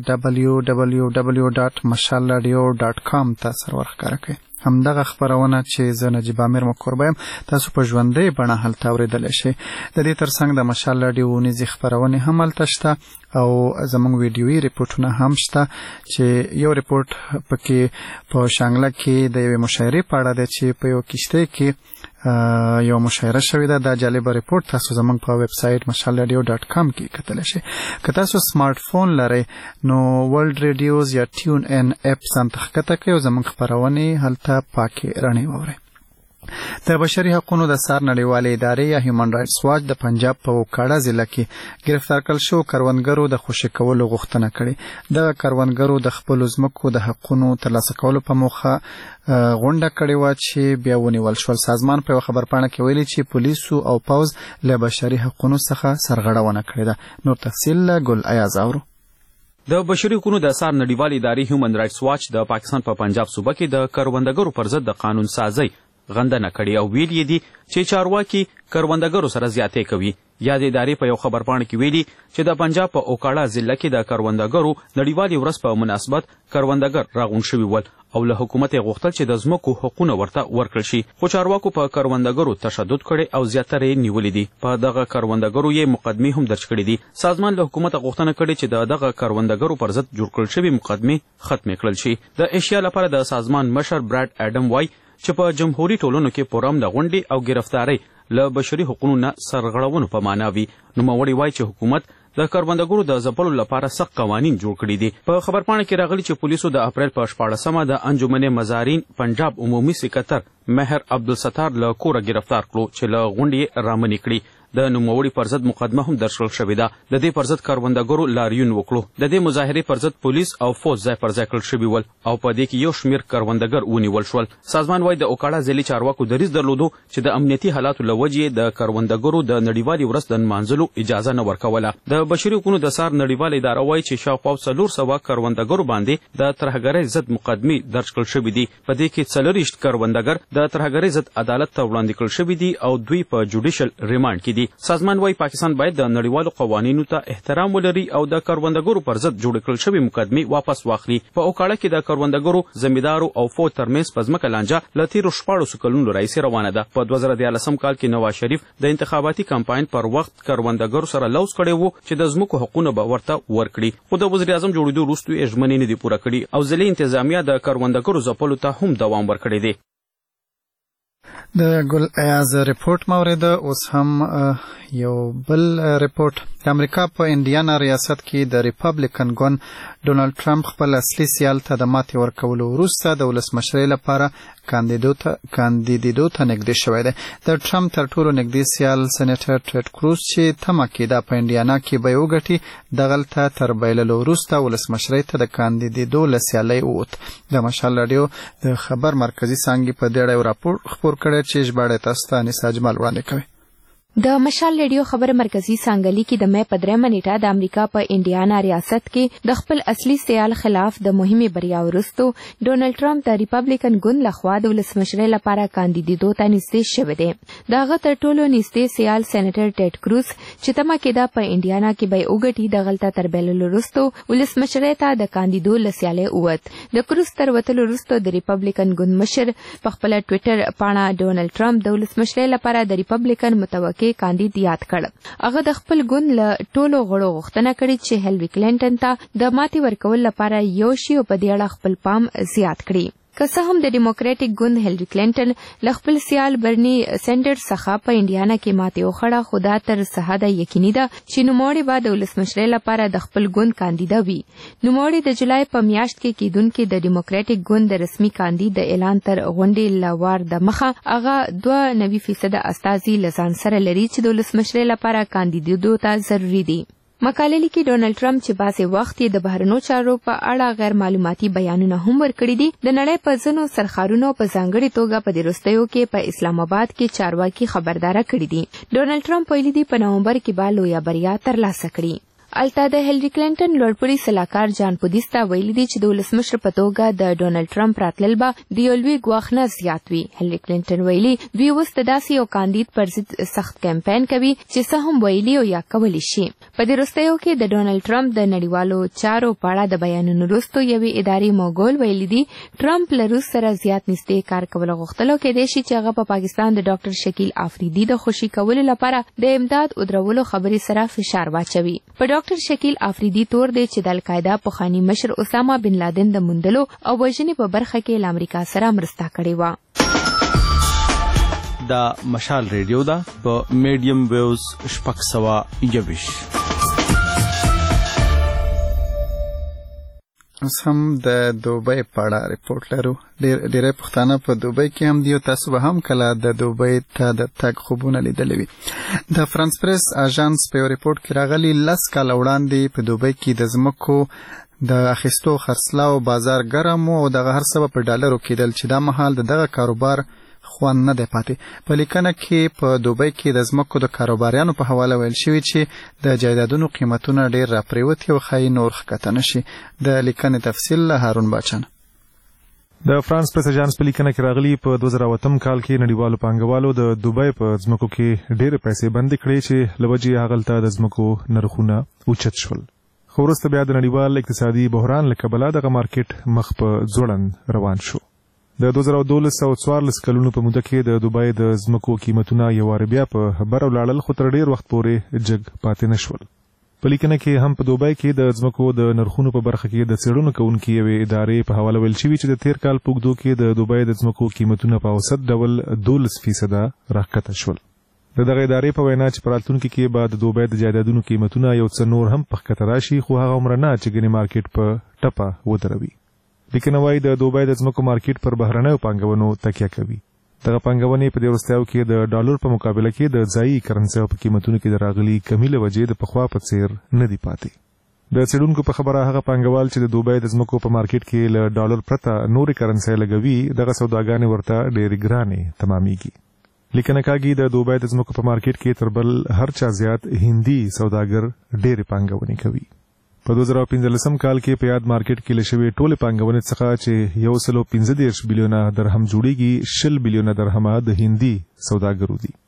www.mashalradio.com ته سر ورښکاره کړئ. همدغه خپرونه چې زه نجیب امیر مکوربه یم تاسو په ژوندۍ بڼه هلته اوریدلی شئ. د دې ترڅنګ د مشال راډیو ونیزې خپرونې هم هلته شته او زموږ ویډیویي ریپورټونه هم شته چې یو ریپورټ پکې په شانګله کې د یوې مشاعرې په اړه دی چې په یو کښتۍ کې یو مشاعره شوې ده. دا جالبه ریپورټ تاسو زموږ په ویب سایټ mashalradio.com کې کتلی شئ. که تاسو سمارټ فون لرئ نو ورلد ریډیوز یا ټیون ان اپ ځان ته ښکته کړئ او زموږ خپرونې هلته پاکې رڼې واورئ. د بشري حقوقو د سار نړیوالې ادارې یا هیومن رائټس واچ د پنجاب په وکاړه ضلع کې گرفتار کړل شو کروندګرو د خوشي کولو غوښتنه کړې. د کروندګرو د خپل ځمکو د حقوقو ترلاسه کولو په موخه غونډه کړې و چې بیا ونیول شول. سازمان په خبرپاڼه کې ویلي چې پولیسو او پوز له بشري حقوقو څخه سرغړونه کړې ده. نور تفصیل ګل ایاز اورو. د بشري حقوقو د سار نړیوالې ادارې هیومن رائټس واچ د پاکستان په پنجاب صوبه کې د کروندګرو پر ضد د قانون سازي غندنه کړې او ویلي دي چې چارواکي کروندګرو سره زیاتې کوي. یا د ادارې په یو خبرپاڼه کې ویلي چې د پنجاب په اوکاړه ضلع کې د کروندګرو نړیوالې ورځ په مناسبت کروندګر راغونډ شوي ول او له حکومت یې غوښتل چې د ځمکو حقونه ورته ورکړل شي، خو چارواکو په کروندګرو تشدد کړی او زیاتره یې نیولې دي. په دغه کروندګرو یې مقدمې هم درج کړي دي. سازمان له حکومت غوښتنه کړې چې دغه کروندګرو پر ضد جوړ کړل شوي مقدمې ختمې کړل شي. د ایشیا لپاره د سازمان مشر براد اډم وای چې په جمهوریت ټولنو کې پرام د غونډې او گرفتاری له بشري حقوقو نه سرغړونو په معنا وي. نوموړی وایي چې حکومت د کروندګرو د ځپلو لپاره سخت قوانین جوړ کړي دي. په خبرپاڼه کې راغلي چې پولیسو د اپریل په 14مه د انجمن مزارین پنجاب عمومي سکرټر مهر عبدالستار له کوره گرفتار کړو چې له غونډې رامنې کړي. د نوموړي پر ضد مقدمه هم درج کړل شوې ده. د دې پر ضد کروندګرو لاریون وکړو. د دې مظاهرې پر ضد پولیس او فوج ځای پر ځای کړل شوي ول او په دې کې یو شمېر کروندګر ونیول شول. سازمان وایي د اوکاړه ضلعي چارواکو دریځ درلودو چې د امنیتي حالاتو له وجې د کروندګرو د نړیوالې ورځ د نمانځلو اجازه نه ورکوله. د بشري حقوقو د سار نړیواله اداره وایي چې شاوخوا 400 کروندګرو باندې د ترهګرۍ ضد مقدمې درج کړل شوي دي. په دې کې 40 کروندګر د ترهګرۍ ضد عدالت ته وړاندې کړل شوي دي او دوی په جوډیشل ریمانډ کې دي. دي. سازمان وايي پاکستان باید د نړیوالو قوانینو ته احترام ولري او د کروندګرو پر ضد جوړ کړل شوی مقدمې واپس واخلي. په اوکاړه کې د کروندګرو زمیندارو او فوج ترمنځ په ځمکه لانجه له تیرو 14 کلونو راهیسې روانه ده. په 2013 کال کې نواز شریف د انتخاباتي کمپاین پر وخت کروندګرو سره لوز کړی وو چې د ځمکو حقونه به ورته ورکړي، خو د وزیر اعظم جوړېدو وروسته یې ژمنې نه دي پوره کړي او ضلعي انتظامیه د کروندګرو ځپلو ته هم دوام ورکړی دی. د ګل ایاز ریپورت مورد اوس هم یو بل ریپورت. د امریکا په انډیانا ریاست کې د ریپبلیکن ګوند ډونالد ټرمپ خپل اصلي سیال ته د ماتې ورکولو وروسته د ولسمشرۍ لپاره کاندیدېدو ته نږدې شوی دی. د ټرمپ تر ټولو نږدې سیال سېنیټر ټیډ کروز چې تمه کېده په انډیانا کې به یې وګټي، دغلته تر بایللو وروسته ولسمشرۍ ته د کاندیدېدو له سیالۍ ووت. د مشال راډیو د خبر مرکزي څانګې په دې اړه یو راپور خپور کړی چې ژباړه تاسو ته انیسا اجمل وړاندې کوي. د مشال ریډیو خبر مرکزی سانګلی کې د مې په 3 نیټه د امریکا په انډیانا ریاست کې د خپل اصلي سیال خلاف د مهمه بریا وروسته ډونالد ټرمپ د ریپبلیکن ګوند لخوا د ولسمشرۍ لپاره کاندیدېدو ته نږدې شوی دی. دغه تر ټولو نږدې سیال سېنیټر ټیډ کروز چې تمه کېده په انډیانا کې به وګټي، دغلته تر بایللو وروسته ولسمشرۍ ته د کاندیدو لسیالۍ ووت. د کروز تر وتلو وروسته د ریپبلیکن ګوند مشر په خپل ټوئیټر پاڼه ډونالد ټرمپ د ولسمشرۍ لپاره د ریپبلیکن متوقع کاندید یاد کړ. هغه د خپل ګوند له ټولو غړو غوښتنه کړې چې هیلری کلینټن ته د ماتې ورکول لپاره یو شی په دې اړه خپل پام زیات کړي. که څه هم د ډیموکراټک ګوند هیلری کلینټن له خپل سیال برني سینډرز څخه په انډیانا کې ماتې وخوړه، خو دا تر څه حده یقیني ده چې نوموړی به د ولسمشرۍ لپاره د خپل ګوند کاندیده وي. نوموړی د جولای په میاشت کې کېدونکي د ډیموکراټک ګوند د رسمي کاندید د اعلان تر غونډې له وار د مخه هغه 92% استازي له ځان سره لري چې د ولسمشرۍ لپاره کاندیدېدو ته ضروري دي. مقاله لیکي ډونالد ټرمپ چې بعضې وخت یې د بهرنیو چارو په اړه غیر معلوماتي بیانونه هم ورکړي دي، د نړۍ په ځینو سرښارونو په ځانګړې توګه په دې وروستیو کې په اسلام آباد کې چارواکي خبرداره کړي دي. ډونالد ټرمپ ویلي دي په نومبر کې به لویه بریا ترلاسه کړي. الته د هیلری کلینټن لوړپوړي سلاکار جان پودیستا ویلي دي چې د ولسمشر په توګه د ډونالد ټرمپ راتلل به د یو لوی ګواښ نه زیات وي. هیلری کلینټن ویلي دوی اوس د داسې یو کاندید پر ضد سخت کمپاین کوي چې څه هم ویلي او یا کولی شي. په دې وروستیو کې د ډونالد ټرمپ د نړیوالو چارو په اړه د بیانونو وروسته یوې ادارې موګول ویلي دي ټرمپ له روس سره زیات نږدې کار کول غوښتلو، کېدای شي چې هغه په پاکستان د ډاکټر شکیل آفریدي د خوشي کولو لپاره د امداد او درولو خبرې سره فشار واچوي. په ډاکټر شکیل آفریدي تور دی چې د القاعده پخوانی مشر اسامه بن لادن د موندلو او وژنې په برخه کې له امریکا سره مرسته کړې وه. د مشال ریډیو دا په میډیم ویوز 621. اوس هم د دوبۍ په اړه ریپورت لرو. ډېری پښتانه په دوبۍ کې هم دي او تاسو به هم کله د دوبۍ ته د تګ خوبونه لیدلی وي. د فرانس پریس اژانس په یو ریپورت کې راغلي 10 کاله وړاندې په دوبۍ کې د ځمکو د اخیستو خرڅلاو بازار ګرم او دغه هر څه په ډالرو کېدل چې دا مهال دغه کاروبار خوان نه دی پاتې. په لیکنه کې په دوبۍ کې د ځمکو د کاروباریانو په حواله ویل شوي چې د جایدادونو قیمتونه ډېر راپریوتي او ښایي نور ښکته نه شي. د لیکنې تفصیل له هارون باچن. د فرانس پریس اژانس په لیکنه کې راغلي په 2008 کال کې نړیوالو پانګوالو د دوبۍ په ځمکو کې ډېرې پیسې بندي کړې چې له وجې هغلته د ځمکو نرخونه اوچت شول، خو وروسته بیا د نړیوال اقتصادي بحران له کبله دغه مارکیټ مخ په ځوړند روان شو. د 2012 او 14 کلونو په موده کې د دوبۍ د ځمکو قیمتونه یو وار بیا په بر ولاړل، خو تر ډېر وخت پورې جګ پاتې نه شول. په لیکنه کې هم په دوبۍ کې د ځمکو د نرخونو په برخه کې د څېړنو کوونکي یوې ادارې په حواله ویل شوي چې د تېر کال په اوږدو کې د دوبۍ د ځمکو قیمتونه په اوسط ډول 12% راښکته شول. د دغه ادارې په وینا چې په راتلونکي کې به د دوبۍ د جایدادونو قیمتونه یو څه نور هم په ښکته راشي، خو هغه عمره نه چې ګنې مارکیټ په ټپه ودروي. لیکنه وایي د دوبۍ د ځمکو مارکیټ پر بهرنیو پانګونو تکیه کوي. دغه پانګونې په دې وروستیو کې د ډالر په مقابله کې د ځایي کرنسیو په قیمتونو کې د راغلي کمي له وجې د پخوا په څیر نه دي پاتې. د څېړونکو په خبره هغه پانګوال چې د دوبۍ د ځمکو په مارکیټ کې له ډالر پرته نورې کرنسۍ لګوي، دغه سوداګانې ورته ډېرې ګرانې تمامیږي. لیکنه کاږي د دوبۍ د ځمکو په مارکیټ کې تر بل هر چا زیات هندي سوداګر ډېرې پانګونې کوي. په 2015 کال کې په یاد مارکیټ کې له شوې ټولې پانګونې څخه چې 115 بلیونه درهم جوړیږي، 20 بلیونه درهم د هندي سوداګرو دي.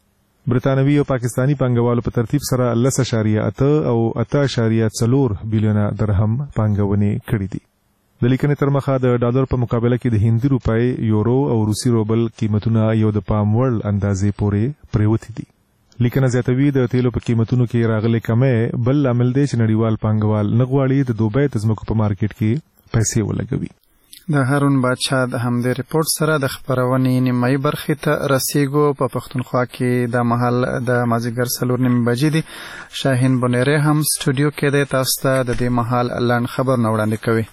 برتانوي او پاکستانی پانګوالو په ترتیب سره 10.8 او 8.4 بلیونه درهم پانګونې کړې دي. د لیکنې تر مخه د ډالر په مقابله کې د هندي روپۍ، یورو او روسي روبل قیمتونه یو د پام وړ اندازې پورې پریوتي دي. لیکنه زیاتوي د تیلو په قیمتونو کې راغلي کمې بل لامل دی چې نړیوال پانګوال نه غواړي د دوبۍ د ځمکو په مارکیټ کې پیسې ولګوي. د هارون باچا د همدې ریپورت سره د خبرونې نیمایي برخې ته رسیږو. په پښتونخوا کې د مهال د مازیګر 4:30 بجې دي. شاهین بونیری هم سټوډیو کې دی. تاسو ته د دې مهال لاند خبرونه وړاندې کوي.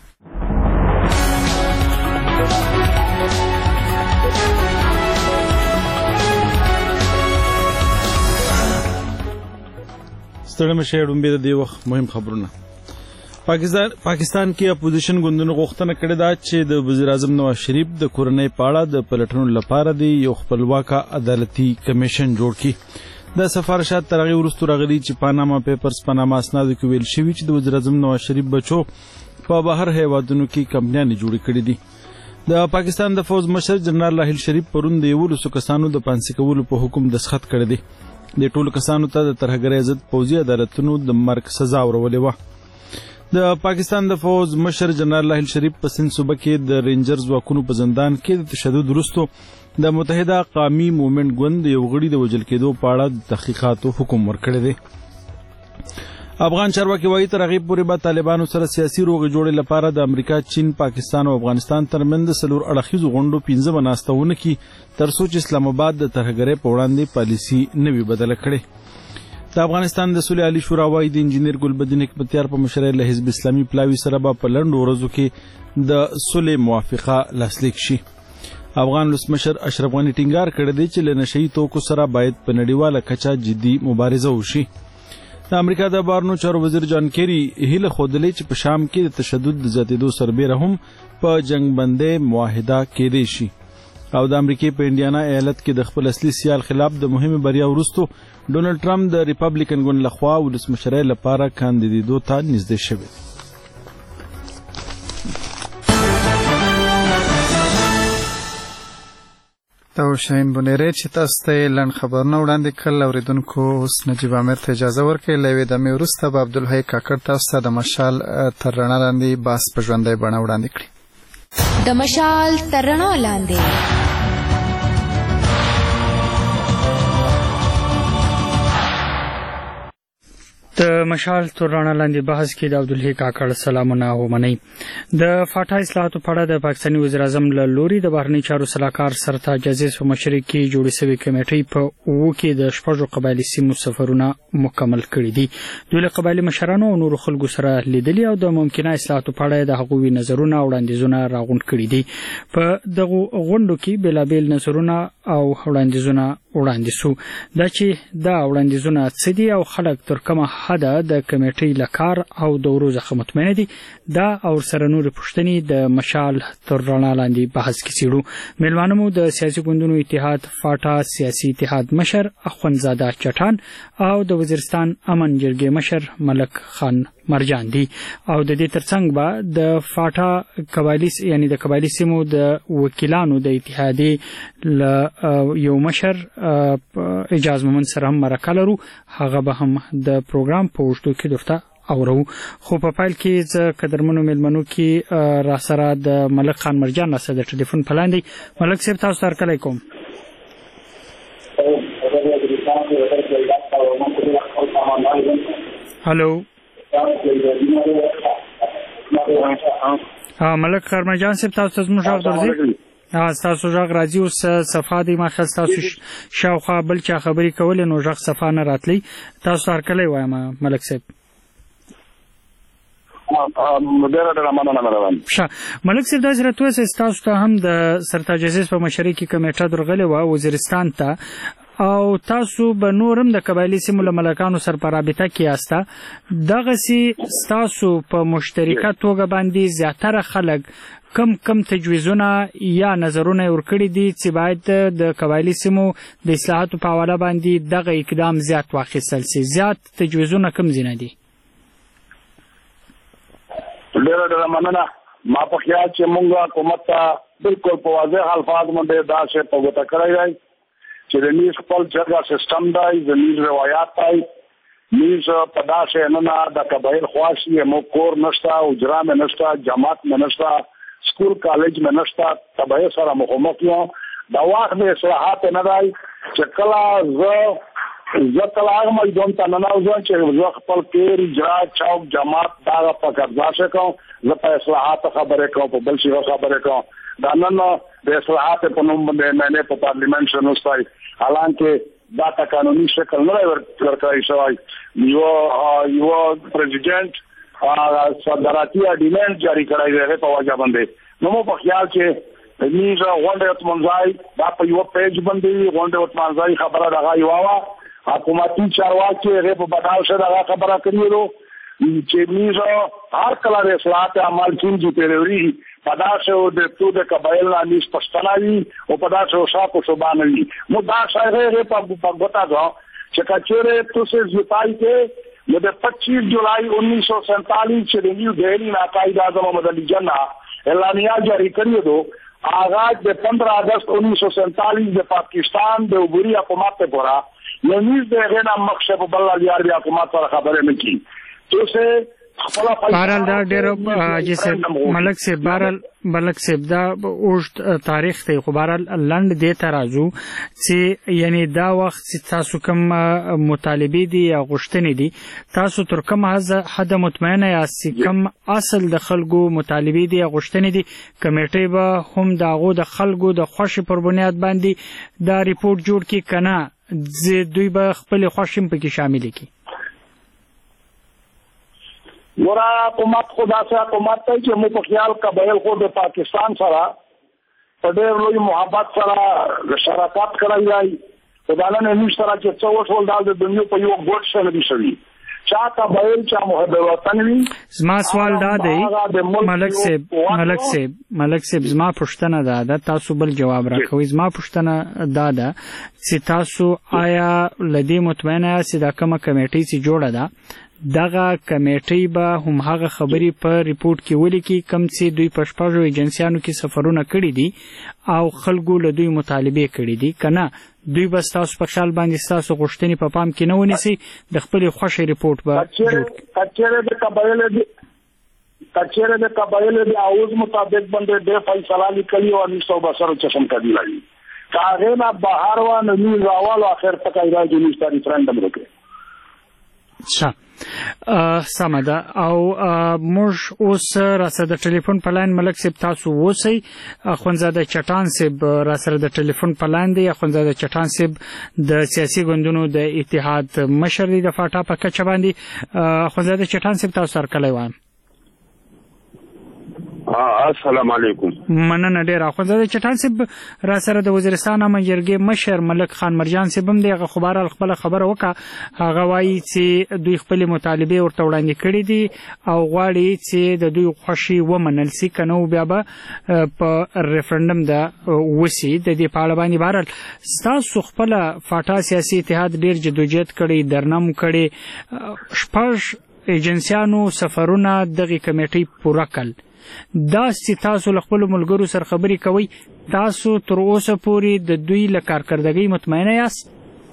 ستړي مشه ډومبه د دې وخت مهم خبرونه. پاکستان کې اپوزیشن ګوندونو غوښتنه کړې ده چې د وزیر اعظم نواز شریف د کورنۍ په اړه د پلټنو لپاره د یو خپلواک عدالتي کمیشن جوړ کړي. د سفارشات تر هغې وروسته راغلي چې پاناما پیپرز پاناما اسنادو کې ویل شوي چې د وزیر اعظم نواز شریف بچو په بهر هیوادونو کې کمپنیانې جوړې کړې دي. د پاکستان د فوج مشر جنرال راحیل شریف پرون د 11 کسانو د پانسي کولو په حکم دستخط کړی دی. د ټولو کسانو ته د ترهګرۍ ضد پوځي عدالتونو د مرګ سزا ورولې وه. د پاکستان د فوج مشر جنرال راحیل شریف په سند صوبه کې د رینجر ځواکونو په زندان کې د تشدد وروسته د متحده قومي موومنټ ګوند یو غړي د وژل کېدو په اړه د تحقیقاتو حکم ورکړی دی. افغان چارواکي وایي تر هغې پورې به طالبانو سره سیاسي روغې جوړې لپاره د امریکا، چین، پاکستان او افغانستان ترمنځ د 4 اړخیزو غونډو 15 ناسته ونه کړي تر څو چې اسلام آباد د ترهګرۍ په وړاندې پالیسي نه وي بدله کړې. د افغانستان د صلح عالي شورا وایي د انجینیر ګلبدین حکمتیار په مشرۍ له حزب اسلامي پلاوي سره به په لنډو ورځو کې د صلح موافقه لاسلیک شي. افغان ولسمشر اشرف غني ټینګار کړی دی چې له نشهیي توکو سره باید په نړیواله کچه جدي مبارزه وشي. د امریکا د بهرنیو چارو وزیر جان کیری هیله ښودلې چې په شام کې د تشدد د زیاتېدو سربیره هم په جنګ بندۍ معاهده کېدی شي. او د امریکې په انډیانا ایالت کې د خپل اصلي سیال خلاف د مهمې بریا وروسته ډونلډ ټرمپ د ریپبلیکن ګوند لخوا ولسمشرۍ لپاره کاندیدېدو ته نږدې شوی. دا شاهین بونیری چې تاسو ته لاند خبرونه وړاندې کړل. اوریدونکو اوس نجیب عامر ته اجازه ورکړئ. له یوې دمې وروسته به عبدالحی کاکړ تاسو ته د مشال تر رڼا لاندې بحث په ژوندۍ بڼه وړاندې کړي. د مشال تر رڼا لاندې د مشال تر رڼا لاندې بحث کې د عبدالحی کاکړ سلامونه ومنئ. د فاټا اصلاحاتو په اړه د پاکستاني وزیر اعظم له لوري د بهرني چارو سلاکار سرتاج عزیز په مشرۍ کې جوړې شوې کمیټې په اوو کې د 6 قبایلي سیمو سفرونه مکمل کړي دي. دوی له قبایلي مشرانو او نورو خلکو سره لیدلي او د ممکنه اصلاحاتو په اړه د هغوی نظرونه او وړاندیزونه راغونډ کړي دي. په دغو غونډو کې بېلابېل نظرونه او وړاندیزونه وړاندې شو. دا چې دا وړاندیزونه څه دي او خلک تر کومه حده د کمیټې له کار او دورو څخه مطمئنه دي، دا او سره نورې پوښتنې د مشال تر رڼا لاندې بحث کې څېړو. میلمانه مو د سیاسي ګوندونو اتحاد فاټا سیاسي اتحاد مشر اخوندزاده چټان او د وزیرستان امن جرګې مشر ملک خان مرجان دي. او د دې ترڅنګ به د فاټا قبایلي یعنی د قبایلي سیمو د وکیلانو د اتحادیې یو مشر اجاز مومن سره هم مرکه لرو. هغه به هم د پروګرام په اوږدو کې درته اورو. خو په پیل کې زه قدرمنو میلمنو کې را سره د ملک خان مرجان سره د ټلیفون په لاندې. ملک صاحب تاسو ته هرکلی کوم. هلو ملک خرمجان صاحب تاسو ته زموږ غږ درځي؟ ستاسو غږ راځي. اوس صفا دی ما خیال ستاسو شاوخوا بل چا خبرې کولې نو غږ صفا نه راتلی. تاسو هرکلی وایم ملک صاحب. ملک صاحب داسې راته ووایئ ستاسو ته هم د سرتاج عزیز په مشرۍ کې کمیټه درغلې وه وزیرستان ته او تاسو به نور هم د قبایلي سیمو له ملکانو سره په رابطه کې یاسته. دغسې ستاسو په مشترکه توګه باندې زیاتره خلک کم تجویزونه یا نظرونه یې ورکړي دي چې باید د قبایلي سیمو د اصلاحاتو په حواله باندې دغه اقدام زیات واخیستل سي؟ زیات تجویزونه کوم ځینه دي؟ ډېره مننه. ما په خیال چې موږ حکومت ته بالکل په واضح الفاظ باندې دا شی په ګوته کړی دی چې د نیز خپل جرګه سیستم دی د نیز روایات دی نیز په داسې نه د قبایل خواشي مو کور نشته او جرام نشته جماعت نشته سکول کالج نشته تبعه سره مخامخ یو دا وخت د اصلاحات نه دی چې کله زه کله هغه میدان ته ننوځم چې زه خپل کور اجرا چوک جماعت دا په قبضه شکم زه په اصلاحات خبرې کوم په بل شي خبرې کوم دا نن د اصلاحات په نوم باندې نه په پارلیمنت شنوستای حالانکه دا تا قانوني شکل نه ورکړی شوی یو پریزیدنت صدراتی اډیننس جاری کړی دی په وجه باندې نو په خیال چې نیزه غونډه وتمنځای دا په یو پیج باندې غونډه وتمنځای خبره دغه یو حکومتي چارواکي هغه په بداو سره هغه خبره کړیلو چې نیزه هر کله د اصلاحات عمل کیږي پیروي پداسه د تو د قبایل نه نس پښتناوي او پداسه شاکو شوبانوي مو دا شایغه په غوتا دا چې کچره تو سے زپای کې نو د 25 جولای 1947 چې د نیو دهلی نا قائد اعظم محمد علی جناح اعلامیہ جاری کړی دو آغاز د 15 اگست 1947 د پاکستان د عبوری حکومت ته پورا یعنی د غنا مخشب بل یار بیا حکومت سره خبره نه کی تو سے بهرحال دا ډېر چې ملک صاحب بهرحال ملک صاحب دا اوږد تاریخ دی خو بهرحال لنډ دی ته راځو چې یعنی دا وخت چې تاسو کوم مطالبې دي یا غوښتنې دي تاسو تر کوم حد مطمئنه یاست چې کوم اصل د خلکو مطالبې دي یا غوښتنې دي کمیټې به هم دغو د خلکو د خوښې پر بنیاد باندې دا ریپورت جوړ کړي که نه دوی به خپل خوښ هم پکې شامل کړي ورا حکومت خدا سے حکومت ته چې مو په خیال قبایل خو د پاکستان سره په ډېر لوی محبت سره شراکت کړی دی خدای نه نشته چې څو ټول د دنیا په یو ګوټ سره دي شوی چا قبایل چا محب وطن وي زما سوال دا دی ملک صاحب زما پوښتنه ده تاسو بل جواب راکوي زما پوښتنه دا ده چې تاسو آیا لدی مطمئنه یاست دا کومه کمیټې چې جوړه ده دغه کمیټې به هم هغه خبرې په ریپورت کې ولیکي کوم چې دوی په شپږو ایجنسیانو کې سفرونه کړي دي او خلکو له دوی مطالبې کړي دي که نه دوی به ستاسو په خیال باندې ستاسو غوښتنې په پام کې نه ونیسي د خپلې خوښې ریپورت به کچېره د قبایل د اوز مطابق باندې د فیصله لیکلي او نشو بسر چشم کدی لای کاغه نه بهر و نه راوالو اخر تک راځي نشته ریفرندم وکړي سمه ده او موږ اوس راسره د ټلیفون په لاین ملک صاحب تاسو اوسئ اخوندزاده چټان صاحب راسره د ټلیفون په لاین دی اخوندزاده چټان صاحب د سیاسي ګوندونو د اتحاد مشر دی د فاټا په کچه باندې اخوندزاده چټان صاحب تاسو سره کله وایم السلام علیکم مننه ډیر اخوندزاده چټان صاحب راسره د وزیرستان امنیت مشر ملک خان مرجان صاحب هم دغه خبره خبره وکړه هغه وایي چې دوی خپل مطالبه ورته وړاندې کړي دي او غواړي چې د دوی خوښي ومنل سي کنه بیا به په ریفرندم د وسی د دې په اړه باندې بهرحال ستاسو خپل فاټا سیاسي اتحاد ډیر جدوجہد کړي درنم کړي شپږ ایجنسیانو سفرونه دغه کمیټې پوره کړل دا چې تاسو له خپل ملګرو سره خبرې کوي تاسو تر اوسه پورې د دوی له کارکردګۍ مطمئنه یاست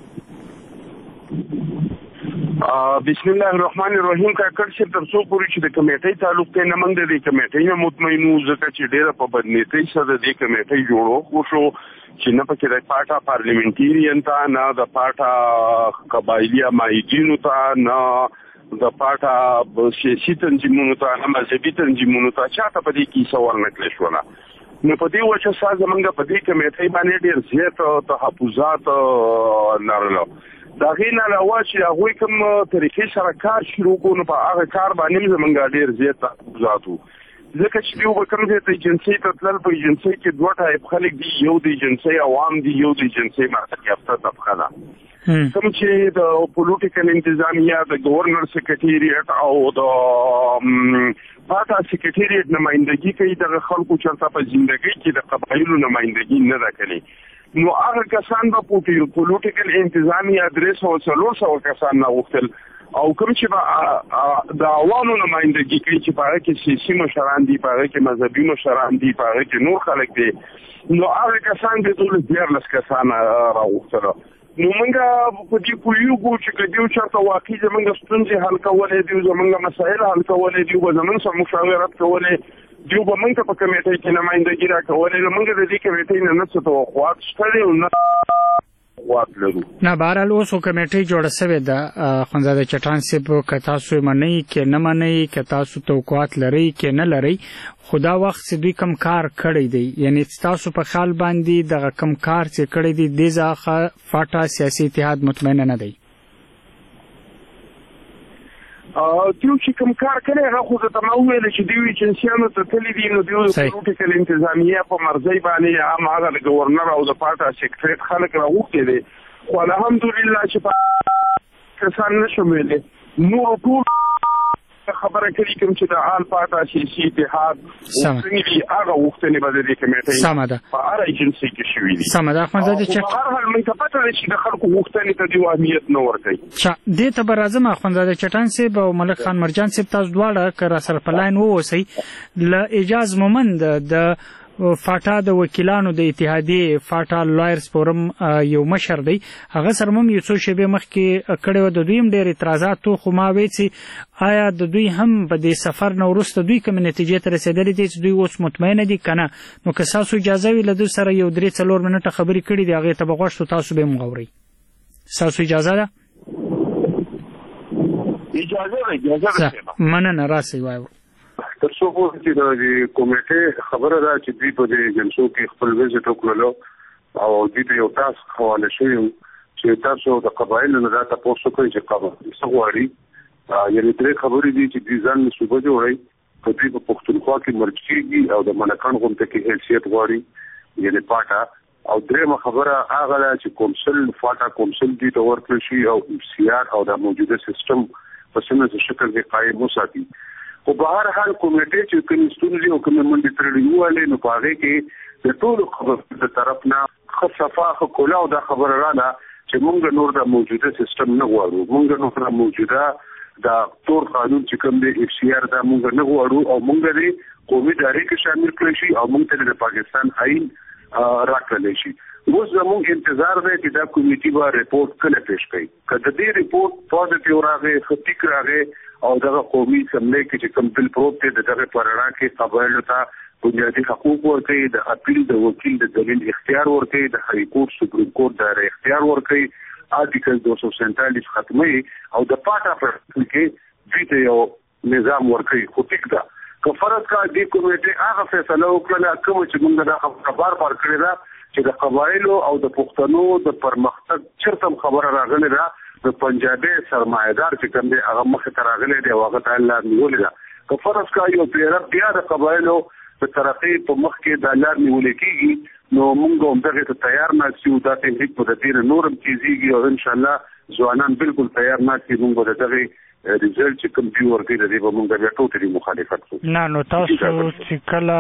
بسم الله الرحمن الرحیم کاکړ چې تر څو پورې چې د کمیټې تعلق ته نه موږ د کمیټې نه مطمئن وو ځکه چې ډېره په بدنیتۍ سره د کمیټې جوړو شو چې نه پکې د پاټا پارلیمنټیرین ته نه د پاټا قبایلی مایګینو ته نه د پاټا سیاسي تنظیمونو ته نه مذهبي تنظیمونو ته چاته په دې کې څور نکړل شو نو په دې وجه سره زمونږ په دې کمیټې باندې ډېر زیات تحفظات لرلو دا غین علاوه چې هغه کوم طریقې سره کار شروع کړو په هغه کار باندې زمونږ ډېر زیات تحفظات وو ځکه چې یو کوم ځای ته ایجنسی ته تلل په ایجنسی کې دوه ټایپ خلک دي یو د ایجنسی عوام دي یو د ایجنسی مرکزي یافته طبقه ده کوم چې د پولیټیکل انتظامیه د گورنر سیکریټریټ او د پاټا سیکریټریټ نمائندګي کوي د خلکو چرته په ژوندۍ کې د قبایلو نمائندګي نه ده کړې نو هغه کسان په پولیټیکل انتظامیه ادرس او 300 کسان نه وختل او کوم چې د عوامو نمائندګي کوي چې په هغه کې سیاسي مشران دي، په هغه کې مذهبي مشران دي، په هغه کې نور خلک دي، نو هغه کسان د ټول 14 کسان راوستل. نو موږ په دې پوهیږو چې کدیو چاته واقعي زموږ ستونزې حل کولې دي، زموږ مسایل حل کولې دي، او زموږ سره مشاورت کولې دیو به موږ په کمیټې کې نمائندګي راکولې. موږ د دې کمیټې نه څه توقعات شته او نه نه بهرحال اوس کمیټې جوړه شوې ده. خونزاده چټان صاحب که تاسو منئ که نه منئ، که تاسو توقعات لرئ که نه لرئ، خو دا وخت چې دوی کم کار کړی دی، یعنی تاسو په خیال باندې دغه کم کار چې کړی دی دې ځکه فاټا سیاسي اتحاد مطمئن نه دی؟ دیو چې کوم کار کړی هغه خو ته ما وویل چې دیو ایجنسیانو ته تللی دي، نو دیو د پولیټیکل انتظامیه په مرضی باندې هم هغه د گورنر او د پارټا سیکریټریټ خلک راوښتي دي، خو الحمدلله چې په کسان نشم ویلی نور ټول خبره کوي کوم چې د آل پارټا سیاسي اتحاد وختنی دي هغه وختنی به د دې کمیټې په هر ایجنسي کې شوي دي. سمه ده خونزاده چټان. په هر حال موږ ته پته ده چې د خلکو وختنې ته دیو اهمیت نه ورکوي. دې ته به راځم. خونزاده چټان صاحب او ملک خان مرجان صاحب تاسو دواړه که راسره په لاین ووسئ، له اعجاز مومند د فاټا د وکیلانو د اتحادیې فاټا لایرز فورم یو مشر دی، هغه سره هم یو څو شیبې مخکې کړی و، د دوی هم ډېر اعتراضات و، خو ما وی چې آیا د دوی هم په دې سفر نه وروسته دوی کومې نتیجې ته رسېدلي دي چې دوی اوس مطمئنه دي که نه؟ نو که ستاسو اجازه وي له دوی سره یو 3-4 منټه خبرې کړي دي، هغې ته به غوښتو تاسو به یې هم واورئ. ستاسو اجازه ده؟ اجازه ده. مننه، راسئ وایو. تر څو پورې چې د کمیټې خبره ده چې دوی په دې جلسو کې خپل ویزټ وکړلو او دوی ته یو ټاسک حواله شوی چې تاسو د قبایلو نه دا تاسو کوئ چې قبایل څه غواړي، یعنې درې خبرې دي چې دوی ځان صوبه جوړوي، په دوی په پښتونخوا کې مرج کېږي او د ملکان غونډه کې حیثیت غواړي یعنې پاټا، او درېیمه خبره هغه ده چې کونسل فاټا کونسل دوی ته ورکړل شي او CR او د موجوده سیستم په سمه شکل کې قایم وساتي. خو په هر حال کمیټې چې کومې ستونزې او کومې منډې تړلې ووالې نو په هغې کې د ټولو خبرو د طرف نه ښه صفا ښه کولا او دا خبره راله چې موږ نور د موجوده سیستم نه غواړو، موږ نور د موجوده د تور قانون چې کوم دی FCR دا موږ نه غواړو او موږ د قومي داري کې شامل کړی شي او موږ ته د پاکستان آئین راکړلی شي. اوس زموږ انتظار دی چې دا کمیټي به ریپورټ کله پیش کوي. که د دې ریپورټ پازیټیو راغی، ښه ټیک راغی او دغه قومي اسمبلی کې چې کوم بل پروت دی د دغه په رڼا کې قبایلو ته بنیادي حقوق ورکوي، د اپیل د وکیل د دلیل اختیار ورکوي، د هاي کورټ سپریم کورټ د اختیار ورکوي، آرټیکل 247 ختموي او د پاټا پر کې دوی ته یو نظام ورکوي. خو ټیک ده که فرض کا دې کمیټې هغه فیصله وکړله کومه چې موږ دا خبر بار کړې ده چې د قبایلو او د پښتنو د پرمختګ چرته خبره راغلې ده، د پنجابي سرمایدار چې کوم دی هغه مخې ته راغلی دی او هغه ته لار نیولې ده. که فرض کا یو پیره بیا د قبایلو د ترقۍ په مخ کې د لار نیولې کېږي نو موږ هم دغې ته تیار ناست یو، دا تحریک به د دې نه نور هم تیزېږي او انشاءالله ځوانان بالکل تیار ناست دي، موږ به د دغې ریزلټ چې کوم دی ورکوي د دې به موږ بیا ټوټلي مخالفت کوو. نه نو تاسو چې کله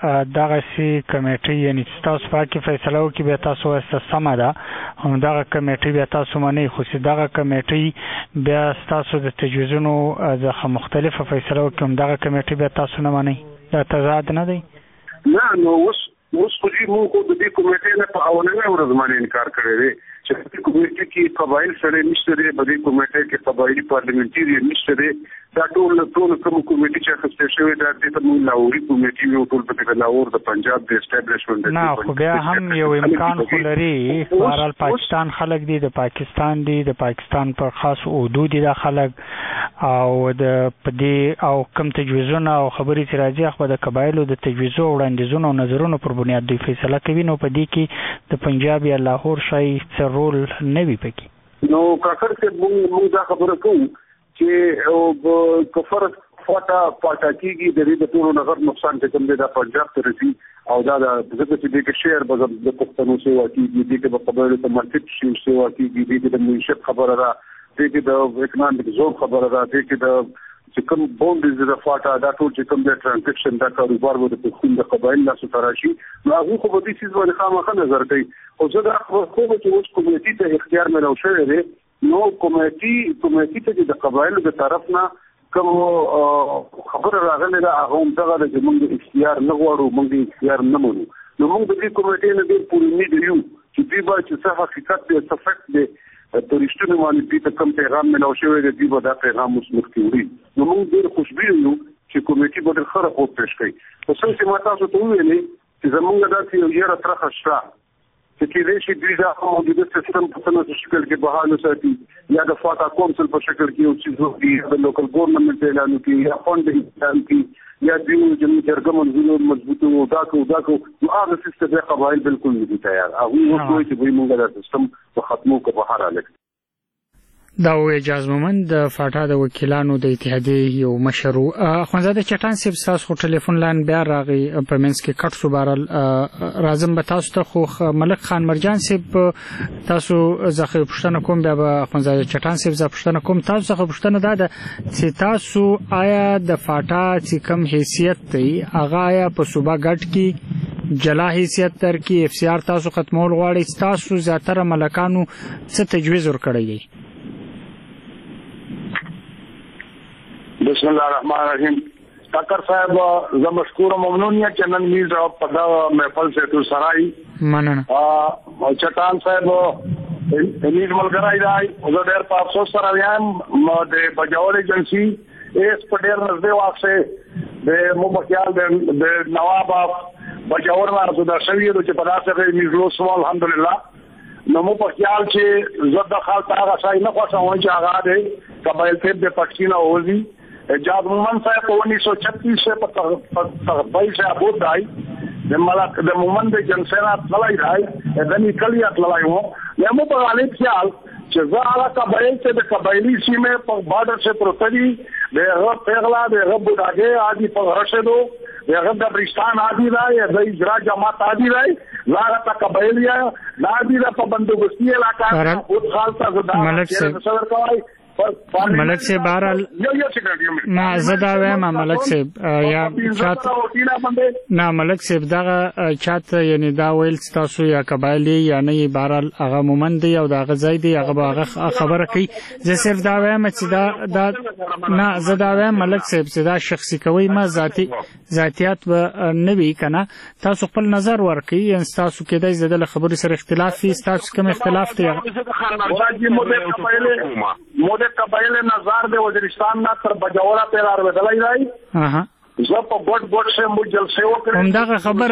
دغسې کمیټې یعنې چې تاسو په کې فیصله وکړي بیا تاسو وایسته سمه ده همدغه کمیټې بیا تاسو منئ، خو چې دغه کمیټې بیا ستاسو د تجویزونو څخه مختلفه فیصله وکړي همدغه کمیټې بیا تاسو نه منئ، دا تضاد نه دی؟ نه نو اوس خو دې موږ خو د دې کمیټې نه په اولنۍ ورځ باندې انکار کړی دی چې په دې کمیټې کې قبایل سره نشته دی، په دې کمیټې کې قبایلي پارلیمنټري نشته دی، دا ټول کوم کمیټې چې اخیستل شوې ده دې ته موږ لاهوري کمیټې ویو، ټول په لاهور د پنجاب د اسټابلیشمنټ نه خو بیا هم یو امکان خو لري. بهرحال پاکستان خلک دي، د پاکستان دي، د پاکستان په خاص حدود دي دا خلک او د پدې او کم تجویزونه او خبرې چې راځي خو د قبایلو د تجویزو وړاندیزونو او نظرونو پر بنیاد دوی فیصله کوي، نو په دې کې د پنجاب یا لاهور شای څه رول نه وي پکې. نو کاکر چې موږ دا خبره کوو چې کفر پاټا کېږي د دې د ټولو نظر نقصان چې کوم دی دا پنجاب ته رسي او دا ځکه چې دې کې شعر به د پښتنو سیوا کېږي، دې کې به قبایلو ته مرتب شي سیوا کېږي، دې کې د معیشت خبره ده، دې کې د اکنامک زون خبره ده، دې کې د چې کوم بونډز د فاټا دا ټول چې کوم د ټرانزیکشن دا کاروبار به د پښتون د قبایل لا ستراشي نو هغه خو به دې چیز باندې خامخا نظر کوي. او زه دا خو چې اوس کمیټې ته اختیار ملو شوی دی نو کمیټي ته د قبایلو د طرف نه کوم خبره راغله دا هغه هم دغه د موږ اختیار نه غواړو، موږ اختیار نه منو. نو موږ د دې کمیټې نه ډېر پوره نه یو چې دوی به چې څه حقیقت دی څه فکت دی په رښتونې باندې دوی ته کوم پیغام ملاو شوی دی دوی به دا پیغام اوس مخکې وړي. نو موږ ډېر خوشبینه یو چې کمیټې به ډېر ښه راپورټ پیش کړي. خو څنګه چې ما تاسو ته وویلې چې زموږ داسې یو یاره طرحه شته چې کېدای شي دوی دا موجوده سیستم په څه شکل کې بحال وساتي، یا د فاټا کونسل په شکل کې یو څیز وکړي، د لوکل ګورنمنټ اعلان وکړي، یا فنډ اعلان کړي، یا دوی جمعي جرګه منظور مضبوطو دا کو نو هغه سیستم د قبایل بالکل نه دي تیار. هغه وایي چې دوی موږ دا سیستم په ختمو کې بهر راغلی. دا و اعجاز مومند د فاټا د وکیلانو د اتحادیې یو مشر. اخوندزاده چټان صاحب تاسو ټلیفون لاین بیا راغی په منځ کې کټ سو بارل راځم به تاسو ته خو ملک خان مرجان صاحب تاسو زخه پښتنه کوم بیا به اخوندزاده چټان صاحب زخه پښتنه کوم تاسو زخه پښتنه دا چې تاسو آیا د فاټا چې کم حیثیت دی هغه آیا په صوبه ګډ کې جلا حیثیت تر کې اف سی آر تاسو ختمول غواړي، تاسو زیاتره ملکانو څه تجویز ورکړی؟ بسم الله الرحمن الرحیم. ډاکټر صاحب زه مشکور او ممنون یم چې نن میز په دا محفل سے تو سرائی مننه. چټان صاحب میز ملګری دی او زه ډېر په افسوس سره وایم د بجاول ایجنسی اس په ډېر نږدې واکسه د مبکیال د نواب بجاور ورته دا شوی چې په داسې میزلو سو الحمدلله نو مو په خیال چې زه د خاص هغه ځای نه خوښم چې هغه د قبایل ته د پښتینه اوزي اجازه مومن صاحب په 1936 سے په سے ابو دای د ملک د مومن د جنسنا تلای راي د نکلی تلای وو نو په غالب خیال چې زه هغه قبایل ته د قبایلی سیمه په بارډر سے پروتلی د هغه پیغلا د هغه بډاګه عادي په رشدو د هغه د برستان عادي راي د اجرا جماعت عادي راي لاغه قبایلیا نادي د بندوبستی علاقہ او خالصه زدا ملک سے ملک سے بہرحال ما زدا وایم ملک سے یا چات نه ملک سے دغه چات یعنی دا ویل تاسو یا قبایلی یا نه بهرحال هغه مومند دی او دغه ځای دی هغه خبره کوي. زه صرف دا وایم چې دا نه زدا وایم ملک صاحب چې دا شخصي کوي ما ذاتیات و نه وی کنه تاسو خپل نظر ورکړئ یعنی تاسو کېدای زده خبرې سره اختلاف وي تاسو کوم اختلاف دی موده قبایل نظر د وزیرستان نه تر بجاوره تیار ودلای راي زه په ګډ سه مو جلسه وکړم همدغه خبره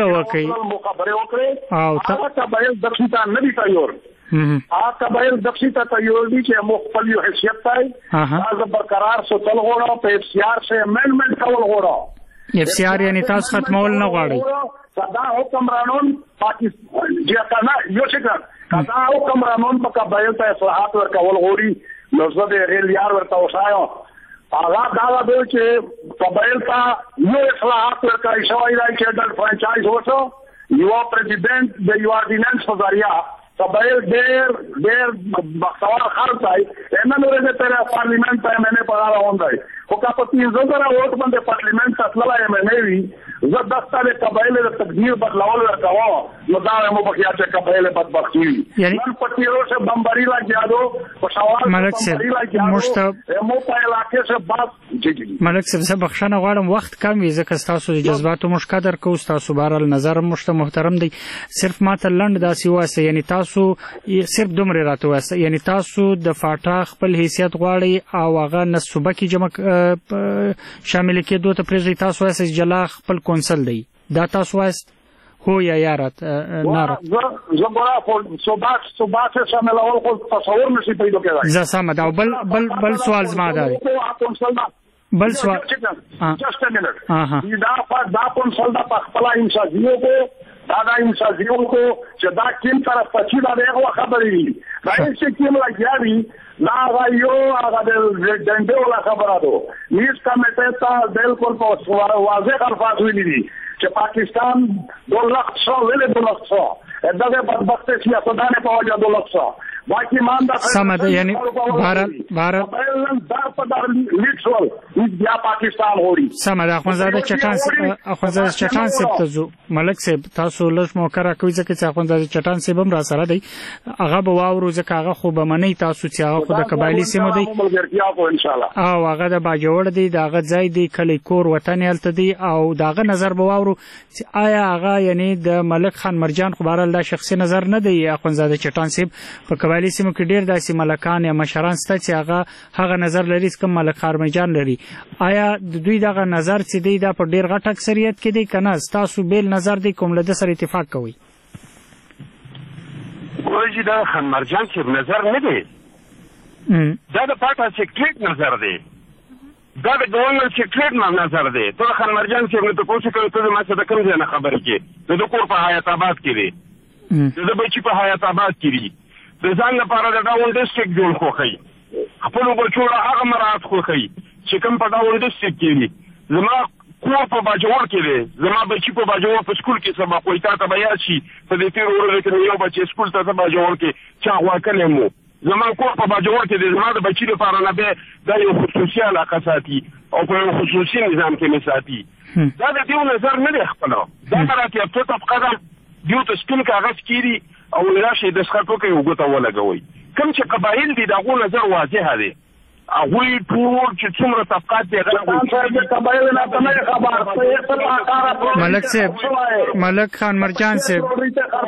وکړي او تا قبایل دښیتا نه دي تیار قبایل دښیتا تیار دي چې مخفل یو حیثیت پای از برقرار سو تل غوړو په اف سی آر سے امندمنت کول غوړو اف سی آر یعنی تاسو ختمول نه غواړئ صدا حکمرانون پاکستان جاتا نه یو څنګه صدا حکمرانون په قبایل ته اصلاحات ورکول غوړي نو زه د غیر یار ورته وسایم هغه دا به چې قبایل ته یو اصلاحات ورکړی شوی دی چې د فرانچایز وسو یو پریزیدنت د یو اورډیننس په ذریعہ قبایل ډېر بختور خلک دی نن ورځ تر پارلیمنت ته مې په اړه وندای خو کا په 300 ووټ باندې پارلیمنت ته تللای مې وی زه دغه قبایل د تقدیر بدلول ورکوم نو دا مو په خیال چې قبایل بدبختی یعنی په تیرو سے بمباری لا جادو په شوال ملک صاحب مشتب مو په علاقې سے بات ملک صاحب زه بخښنه غواړم وخت کم وي ځکه تاسو د جذباتو مش قدر کوو تاسو بهرال نظر مشته محترم دی صرف ماته لند داسې واسه یعنی تاسو صرف دومره راته واسه یعنی تاسو د فاټا خپل حیثیت غواړي او هغه نسبه کې جمع شامل کېدو ته پرېږدي تاسو واسه جلا خپل کونسل دی دا تاسو واسه هو یا یارت نار زبرا صوبات شامل اول خو تصور نشي پیدا کېدای زه سم دا بل سوال زما دی بل سوال جست ا منټ دا کونسل دا خپل انشاءیو کو دا انشاءیو کو چې دا کیم طرف پچی دا دغه خبرې رئیس کیم لګیاري لا غيو هغه د ډنډو لا خبره ده نیس کمیټه ته بالکل په واضح الفاظ ویلي دي چې پاکستان 2 لک 100 ویلې 2 لک 100 دغه بدبخت سیاستدان په وجه 2 لک 100 باقي مان دا سمد یعنی بھارت دا په لیکسول بیا پاکستان غوړي سم ده اخوندزاده چټان صاحب ته زو ملک صاحب تاسو لږ موکره کوي ځکه چې اخوندزاده چټان صاحب هم را سره دی هغه به واورو ځکه هغه خو به منی تاسو چې هغه خو د قبایلی سیمه دی او هغه د باجوړ دی دغه ځای دی کلی کور وطن هلته دی او دغه نظر به واورو چې آیا هغه یعنی د ملک خان مرجان خو بهرحال دا شخصي نظر نه دی اخوندزاده چټان صاحب په قبایلی سیمو کې ډیر داسې ملکان یا مشران شته چې هغه نظر لري چې کوم ملک خان مرجان لري آیا د دوی دغه نظر چې دی دا په ډیر غټ اکثریت کې دی کنه تاسو بیل نظر دی کوم له سره اتفاق کوي ورجی دا خان مرجان چې نظر نه دی دا د پاټا سیکریټ نظر دی دا د ګورنر سیکریټ نظر دی ته خان مرجان چې نو تاسو کوي ته ما څه د کوم ځای نه خبرې کې د کور په حیات آباد کې دی د بچی په حیات آباد کې دی د ځان لپاره د ډاون ډیسټریکټ جوړ خوخی خپل بچو هغه مراد خوخی چې کوم په ډاون ډیسټریکټ کې دی زما کور په باجوړ کې دی زما بچی په باجوړ په سکول کې سبق وایي تا ته بیا شي په دې تیر ورځ کې یو بچی سکول ته باجوړ کې چا واکلې مو زما کور په باجوړ کې دی زما د بچی لپاره نه به دا یو خصوصي علاقه ساتي او په یو خصوصي نظام کې نه ساتي دا د دې نظر نه دی خپل دا راته په طبقه ده دیو ته سپین کاغذ کیری او راشي د ښکارو کې وګته ولګوي کوم چې قبایل دي دغه نظر واضح دی هغه ټول چې څومره طبقات دي ملک خان مرجان صاحب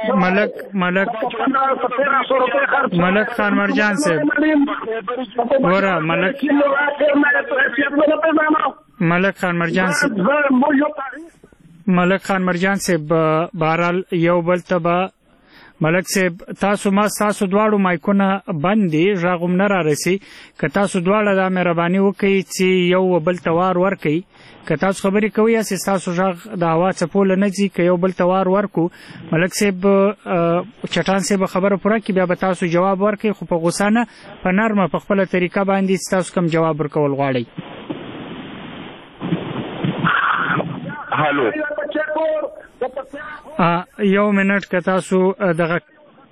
ملک خان مرجان صاحب ورا ملک خان مرجان صاحب بهرحال یو بل ته ملک صاحب تاسو دواړو مایکونه بند دي راغوم نه را رسي که تاسو دواړه دا مهرباني وکړئ چې یو بل ته وار ورکړئ که تاسو خبرې کوئ یاست تاسو غږ د هوا څپو له نه ځي که یو بل ته وار ورکو ملک صاحب چټان صاحب خبره پوره کړي بیا به تاسو جواب ورکړئ خو په غوسه نه په نرمه په خپله طریقه باندې چې تاسو کوم جواب ورکول غواړئ هلو یو منټ که تاسو دغه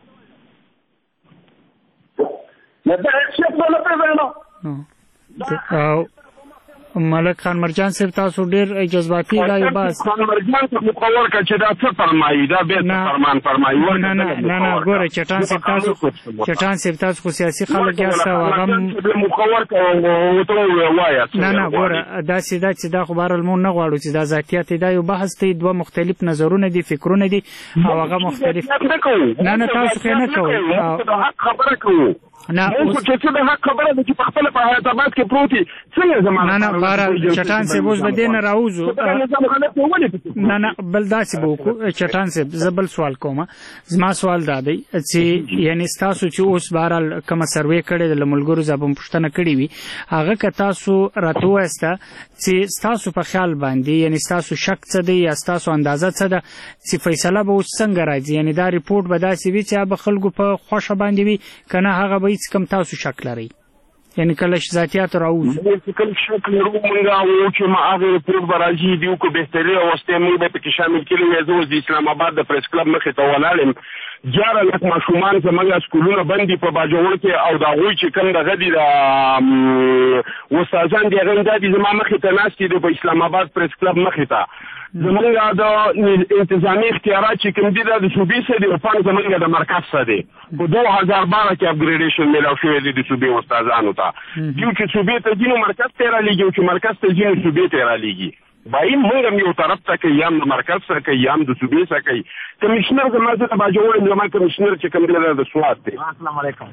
ملک خان مرجان صاحب تاسو ډیر جذباتي دا یو باس خان مرجان ته مقرر کړ چې دا څه فرمایي دا به فرمان نه ګوره چټان صاحب تاسو خو سیاسي خلک یاست او هغه مقرر کړو وایا نه ګوره دا سیدا چې دا خو بهرحال مونږ نه غواړو چې دا ذاتیات دا یو بحث دی دوه مختلف نظرونه دي فکرونه دي او هغه مختلف نه تاسو خو نه کوئ خبره کوو نه اوس چې څه د حق خبره ده چې په خپل په حیات آباد کې پروتي څنګه زمانه نه بهرحال چټان صاحب اوس به دې نه راوځو نه بل داسې به وکړو چټان صاحب زه بل سوال کوم زما سوال دا دی چې یعنی ستاسو چې اوس بهرحال کومه سروې کړې ده له ملګرو زه به پوښتنه کړې وي هغه که تاسو راته ووایسته چې ستاسو په خیال باندې یعنی ستاسو شک څه دی یا ستاسو اندازه څه ده چې فیصله به اوس څنګه راځي یعنی دا ریپورټ به داسې وي چې به خلکو په خوښه باندې وي که نه هغه به هیڅ کم تاسو شک لرئ یعنی کله ذاتیات راوځو کله شک لرو موږ او چې ما هغه ریپورټ به راځي دیو کو بهتري اوسته موږ به پکې شامل کړو زه د اسلام آباد د پریس کلب مخې ته ولالم 11 لک ماشومان زموږ سکولونه بندي په باجوړ کې او دا غوي چې کوم دغه دي د استادان دي غنډه دي زموږ مخې ته ناشتي د اسلام آباد پریس کلب مخې ته زمونږ د انتظامی اختیارات چې کوم دي د صوبې سره د فن زمونږ د مرکز سره دي په 2012 کې اپګریډیشن ملاو شوی دی د صوبې استادانو ته یو چې صوبې ته ځینو مرکز ته را لېږي او چې مرکز ته ځینو صوبې ته را لېږي بای موږ هم یو طرف ته کوي یم د مرکز سره کوي یم د صوبې سره کوي کمشنر زما ته باجوړ زما کمشنر چې کوم دی د سواد دی السلام علیکم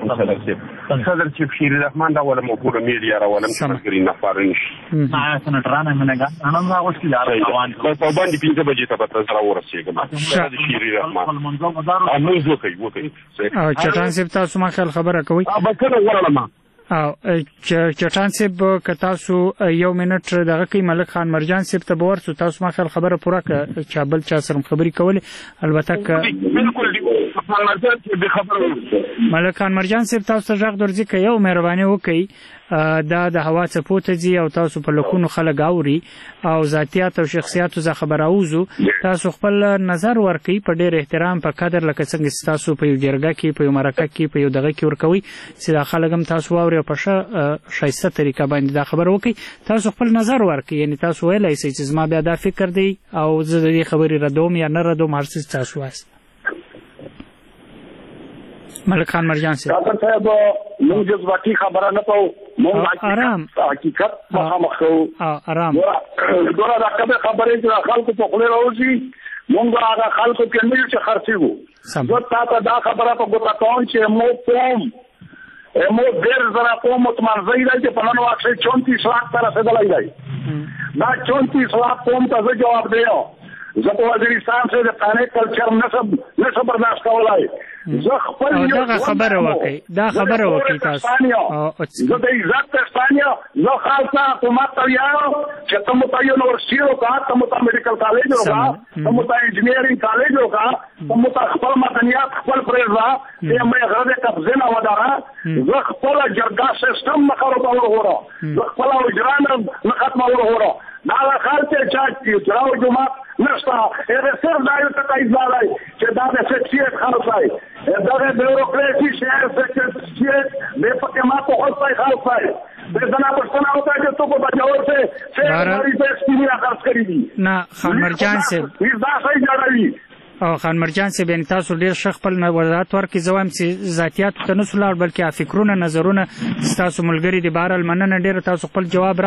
صدر چیف شیر الرحمن دا ولا موجود میډیا را ولم شکرین نفرنش سنټرانه منګا انا راغوس کی لار روان په باندې 5 بجې ته به تاسو ورسېږم صدر شیر الرحمن امون وکي چټان صاحب تاسو ما خبره کوي ابا کله ورلم او چټان صاحب که تاسو یو منټ دغه کې ملک خان مرجان صاحب ته ورسو تاسو ما خبره پوره ک چا بل چا سره خبرې کولې البته ک بالکل خان مرجان چې به خبره ملک خان مرجان صاحب تاسو ته غږ درځي که یو مهرباني وکړئ دا د هوا څپو ته ځي او تاسو په لکونو خلک اوري او ذاتیات او شخصیاتو څخه خبر اوزو تاسو خپل نظر ورکړئ په ډېر احترام په قدر لکه څنګه تاسو په یو جرګه کې په یو مرکه کې په یو دغه کې ورکوي چې دا خلک هم تاسو واوري او په ښایسته طریقه باندې دا خبر وکړئ تاسو خپل نظر ورکړئ یعنی تاسو ویلی شئ چې زما بیا دا فکر دی او زه د دې خبرې ردوم یا نه ردوم هر څه تاسو وایاست ملک خان مرجان صاحب ډاکټر صاحب موږ جذباتي خبره نه کوو موږ آرام حقیقت مخامخ کوو آرام دغه راکبه خبرې چې خلکو په خله راوځي موږ هغه خلکو کې نه چې خرڅيو زه تاسو دا خبره په ګوته کوم چې مو ډېر زره قوم متمرزي دی چې په نن وخت 34 लाख تر رسیدلی دی دا 34 लाख قوم ته جواب دیو زه په وزیرستان کې د پانه کلچر نسب برداشت کولای زه خپل دا خبره وکي تاسو زه د عزت تستانیا زه خاصه حکومت ته یو چې تم ته یونیورسيټي او تم ته میډیکل کالج او تم ته انجینیرینګ کالج او تم ته خپل مدنیات خپل پرېزا چې مې غره قبضه نه وداره زه خپل جرګه سیستم مخاطب وره زه خپل اجرام نه ختمه وره دا خاطر چې جراو جمعه نشته هغه سر دایو ته ایزالای چې دا د سکسیت خلاصای دا د بیوروکراسي شهر سکسیت به پکې ما په هوځای خلاصای د زنا پښتنه او ته ته په بجاور ته چې په سپینه خرڅ کړی دي نه خان مرجان صاحب دا صحیح جوړوي او خان مرجان صاحب یعنی تاسو ډیر ښه خپل وضاحت ورکړئ زه وایم چې ذاتیات ته نه سو لاړ بلکې فکرونه نظرونه ستاسو ملګري دي بهرحال مننه ډېره تاسو خپل جواب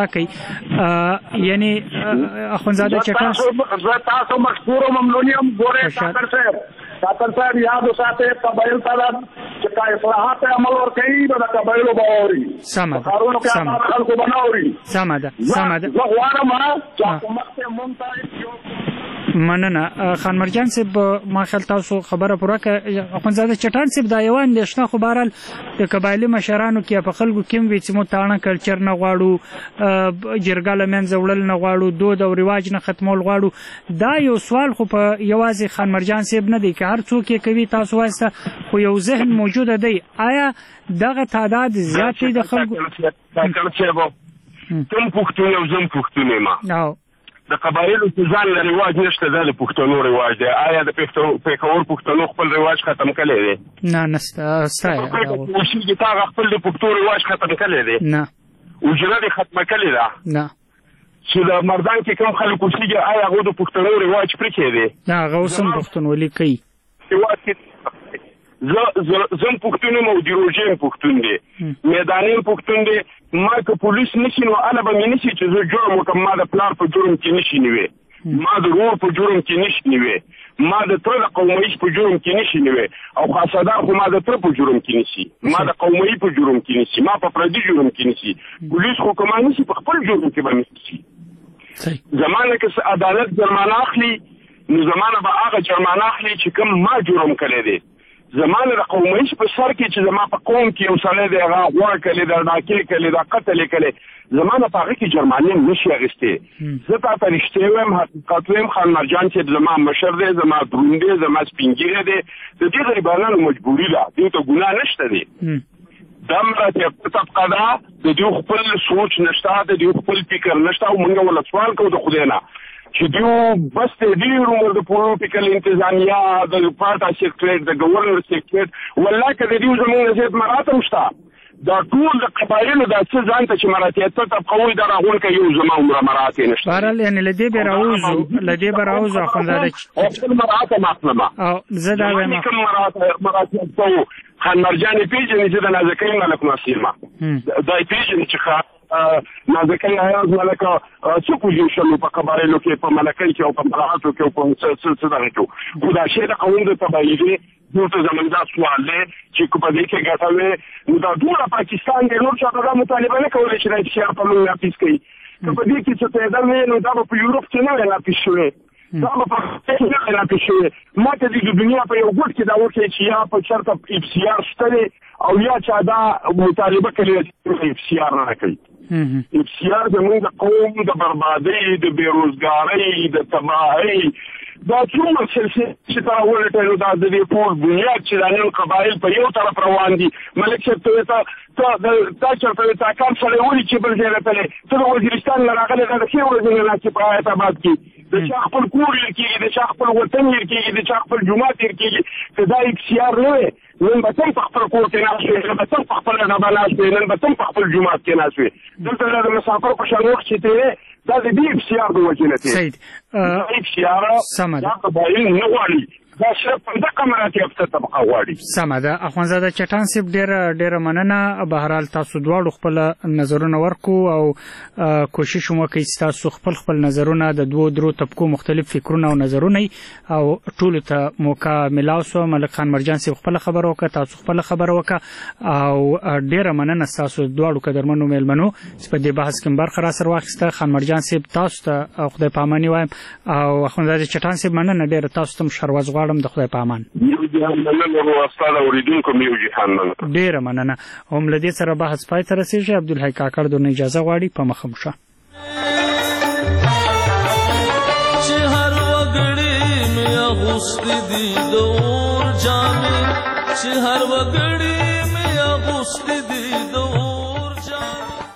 راکړئ یعنی اخوندزاده چټان تاسو مشکور او ممنون یم ګوره ډاکټر صاحب یاد وساتئ قبایل طلب چې کا اصلاحات عمل ورکړي د قبایلو باوري سم کارونو کې خلکو بناوري سم ده زه غواړم چې حکومت ته مونږ مننه خان مرجان صاحب ما خیال تاسو خبره پوره کړه اخوندزاده چټان صاحب دا یو اندېښنه خو بهرحال د قبایلي مشرانو کې په خلکو کې وي چې مو تاړه کلچر نه غواړو جرګه له منځه وړل نه غواړو دود او رواج نه ختمول غواړو دا یو سوال خو په یوازې خان مرجان صاحب نه دی که هر څوک یې کوي تاسو وایسته خو یو ذهن موجوده دی آیا دغه تعداد زیات دی د خلکو ډاکټر صاحب کوم پښتون یو زم پښتون ما د قبایلو ځان له رواج نشته د پښتنو رواج دی آیا د پېښور پښتنو خپل رواج ختم کړي دي نه نسته چې تا خپل د پښتو رواج ختم کړي دي نه وجره ختم کړي ده نه چې د مردان کې کوم خلک اوسېږي آیا هغه د پښتنو رواج پرې کړي دي نه هغه اوس هم پښتونولي کوي زم پښتون مو د روژې پښتون دی میداني پښتون دی ما که پولیس نشي نو اله به مې نشي چې زه جرم وکړم ما د پلار په جرم کې نشي نیوي ما د ورور په جرم کې نشي نیوي ما د تره د قومایش په جرم کې نشي نیوي او خاصدار خو ما د تره په جرم کې نشي ما د قومایي په جرم کې نشي ما په پردي جرم کې نشي پولیس خو کومه نشي په خپل جرم کې به نشي زمانه کې عدالت جرمانه اخلي نو زمانه به هغه جرمانه اخلي چې کوم ما جرم کړی دی زمانه د قومایش په سر کې چې زما په قوم کې یو سړی دی هغه غوړه کړې ده ډاکې کړې ده قتل یې کړې زمانه په هغه کې جرمانې نشي اخیستې زه تا ته رښتیا وایم حقیقت وایم خان مرجان چې زما مشر دی زما دروند دی زما سپینګیری دی د دې غریبانو مجبوري ده دوی ته ګناه نشته دی دا مراتب طبقه ده د دوی خپل سوچ نشته د دوی خپل فکر نشته او موږ ول سوال کوو د خدای نه چې دیو بس ته ډیر عمر د پولیټیکل انتظامیه د پارټا سیکریټ د گورنر سیکریټ والله کله دیو زموږ زیات مراتب شته دا ټول د قبایلو د څه ځان ته چې مراتب ته قوي دراغون کوي یو زما عمر مراتب نشته بهرحال یعنی لدی به راوزو اخوندزاده خپل مراتب مطلبه او زه دا وایم کوم مراتب ته خان مرجان پیژنې چې د نازکۍ ملک نصیر ما دا پیژنې چې نازکۍ حیاض ملکه څوک وژل په قبایلو کې په ملکۍ کې او په مراتو کې او په څه دغه کې خو دا شی د قانون د تبعیض نو ته زمونږ دا سوال دی چې په دې کې ګټه نو دا ټول پاکستان د نور چا د مطالبه نه کولای چې د شهر په لور ناپیس کوي په دې کې څه پیدا نه نو دا په یورپ کې نه ناپیس شوی دا په پاکستان کې نه ناپیس شوی ما ته د دنیا په یو ګوټ کې دا وکړي چې یا په چرته اف سی آر شته او یا چا دا مطالبه کوي چې اف سی آر نه کوي اختیار زموږ د قوم د بربادۍ د بیروزګارۍ د تباهۍ دا څومره سلسله چې تا ولټوي دا د دې ټول بنیاد چې دا نن قبایل په یو طرف روان دي ملک صاحب ته تا چېرته تا کار سړی ولي چې بل ځای راتلی ته د وزیرستان نه راغلی دا د ښې ورځې نه ناستې په حیات آباد کې د چا خپل کور هېر کېږي د چا خپل وطن هېر کېږي د چا خپل جومات هېر کېږي که دا اکسیار نه وی نن به ته په خپل کور کې ناست وې نن به ته په خپله ډبه ناست وې نن به ته په خپل جومات کې ناست وې دلته د مسافر په شان وخت چې تېرې دا د دې اکسیار د وجې نه تېرې اکسیاره دا قبایل نه غواړي دا صرف په دغه مراتب طبقه غواړي. سمه ده. اخوندزاده چټان صاحب ډېره مننه. بهرحال تاسو دواړو خپل نظرونه ورکو او کوشش وکړئ چې تاسو خپل نظرونه د دوه درو طبقو مختلف فکرونه او نظرونه او ټولو ته موقع ملاو سو. ملک خان مرجان صاحب خپل خبر وکړه، تاسو خپل خبر وکړه او ډېره مننه تاسو دواړو قدرمنو میلمنو چې په دې بحث کې برخه را سره واخیسته. خان مرجان صاحب تاسو ته خدای پاماني وایم او اخوندزاده چټان صاحب مننه ډېره. تاسو ته شروازغ د خدای په امان. ډېره مننه. هم له دې سره بحث پای ته رسېږي. عبدالحی کاکړ دونه اجازه غواړي. په مخه مو شه. چې هر وګړي مې اغوستې دي د اور جامې چې هر وګړي مې اغوستې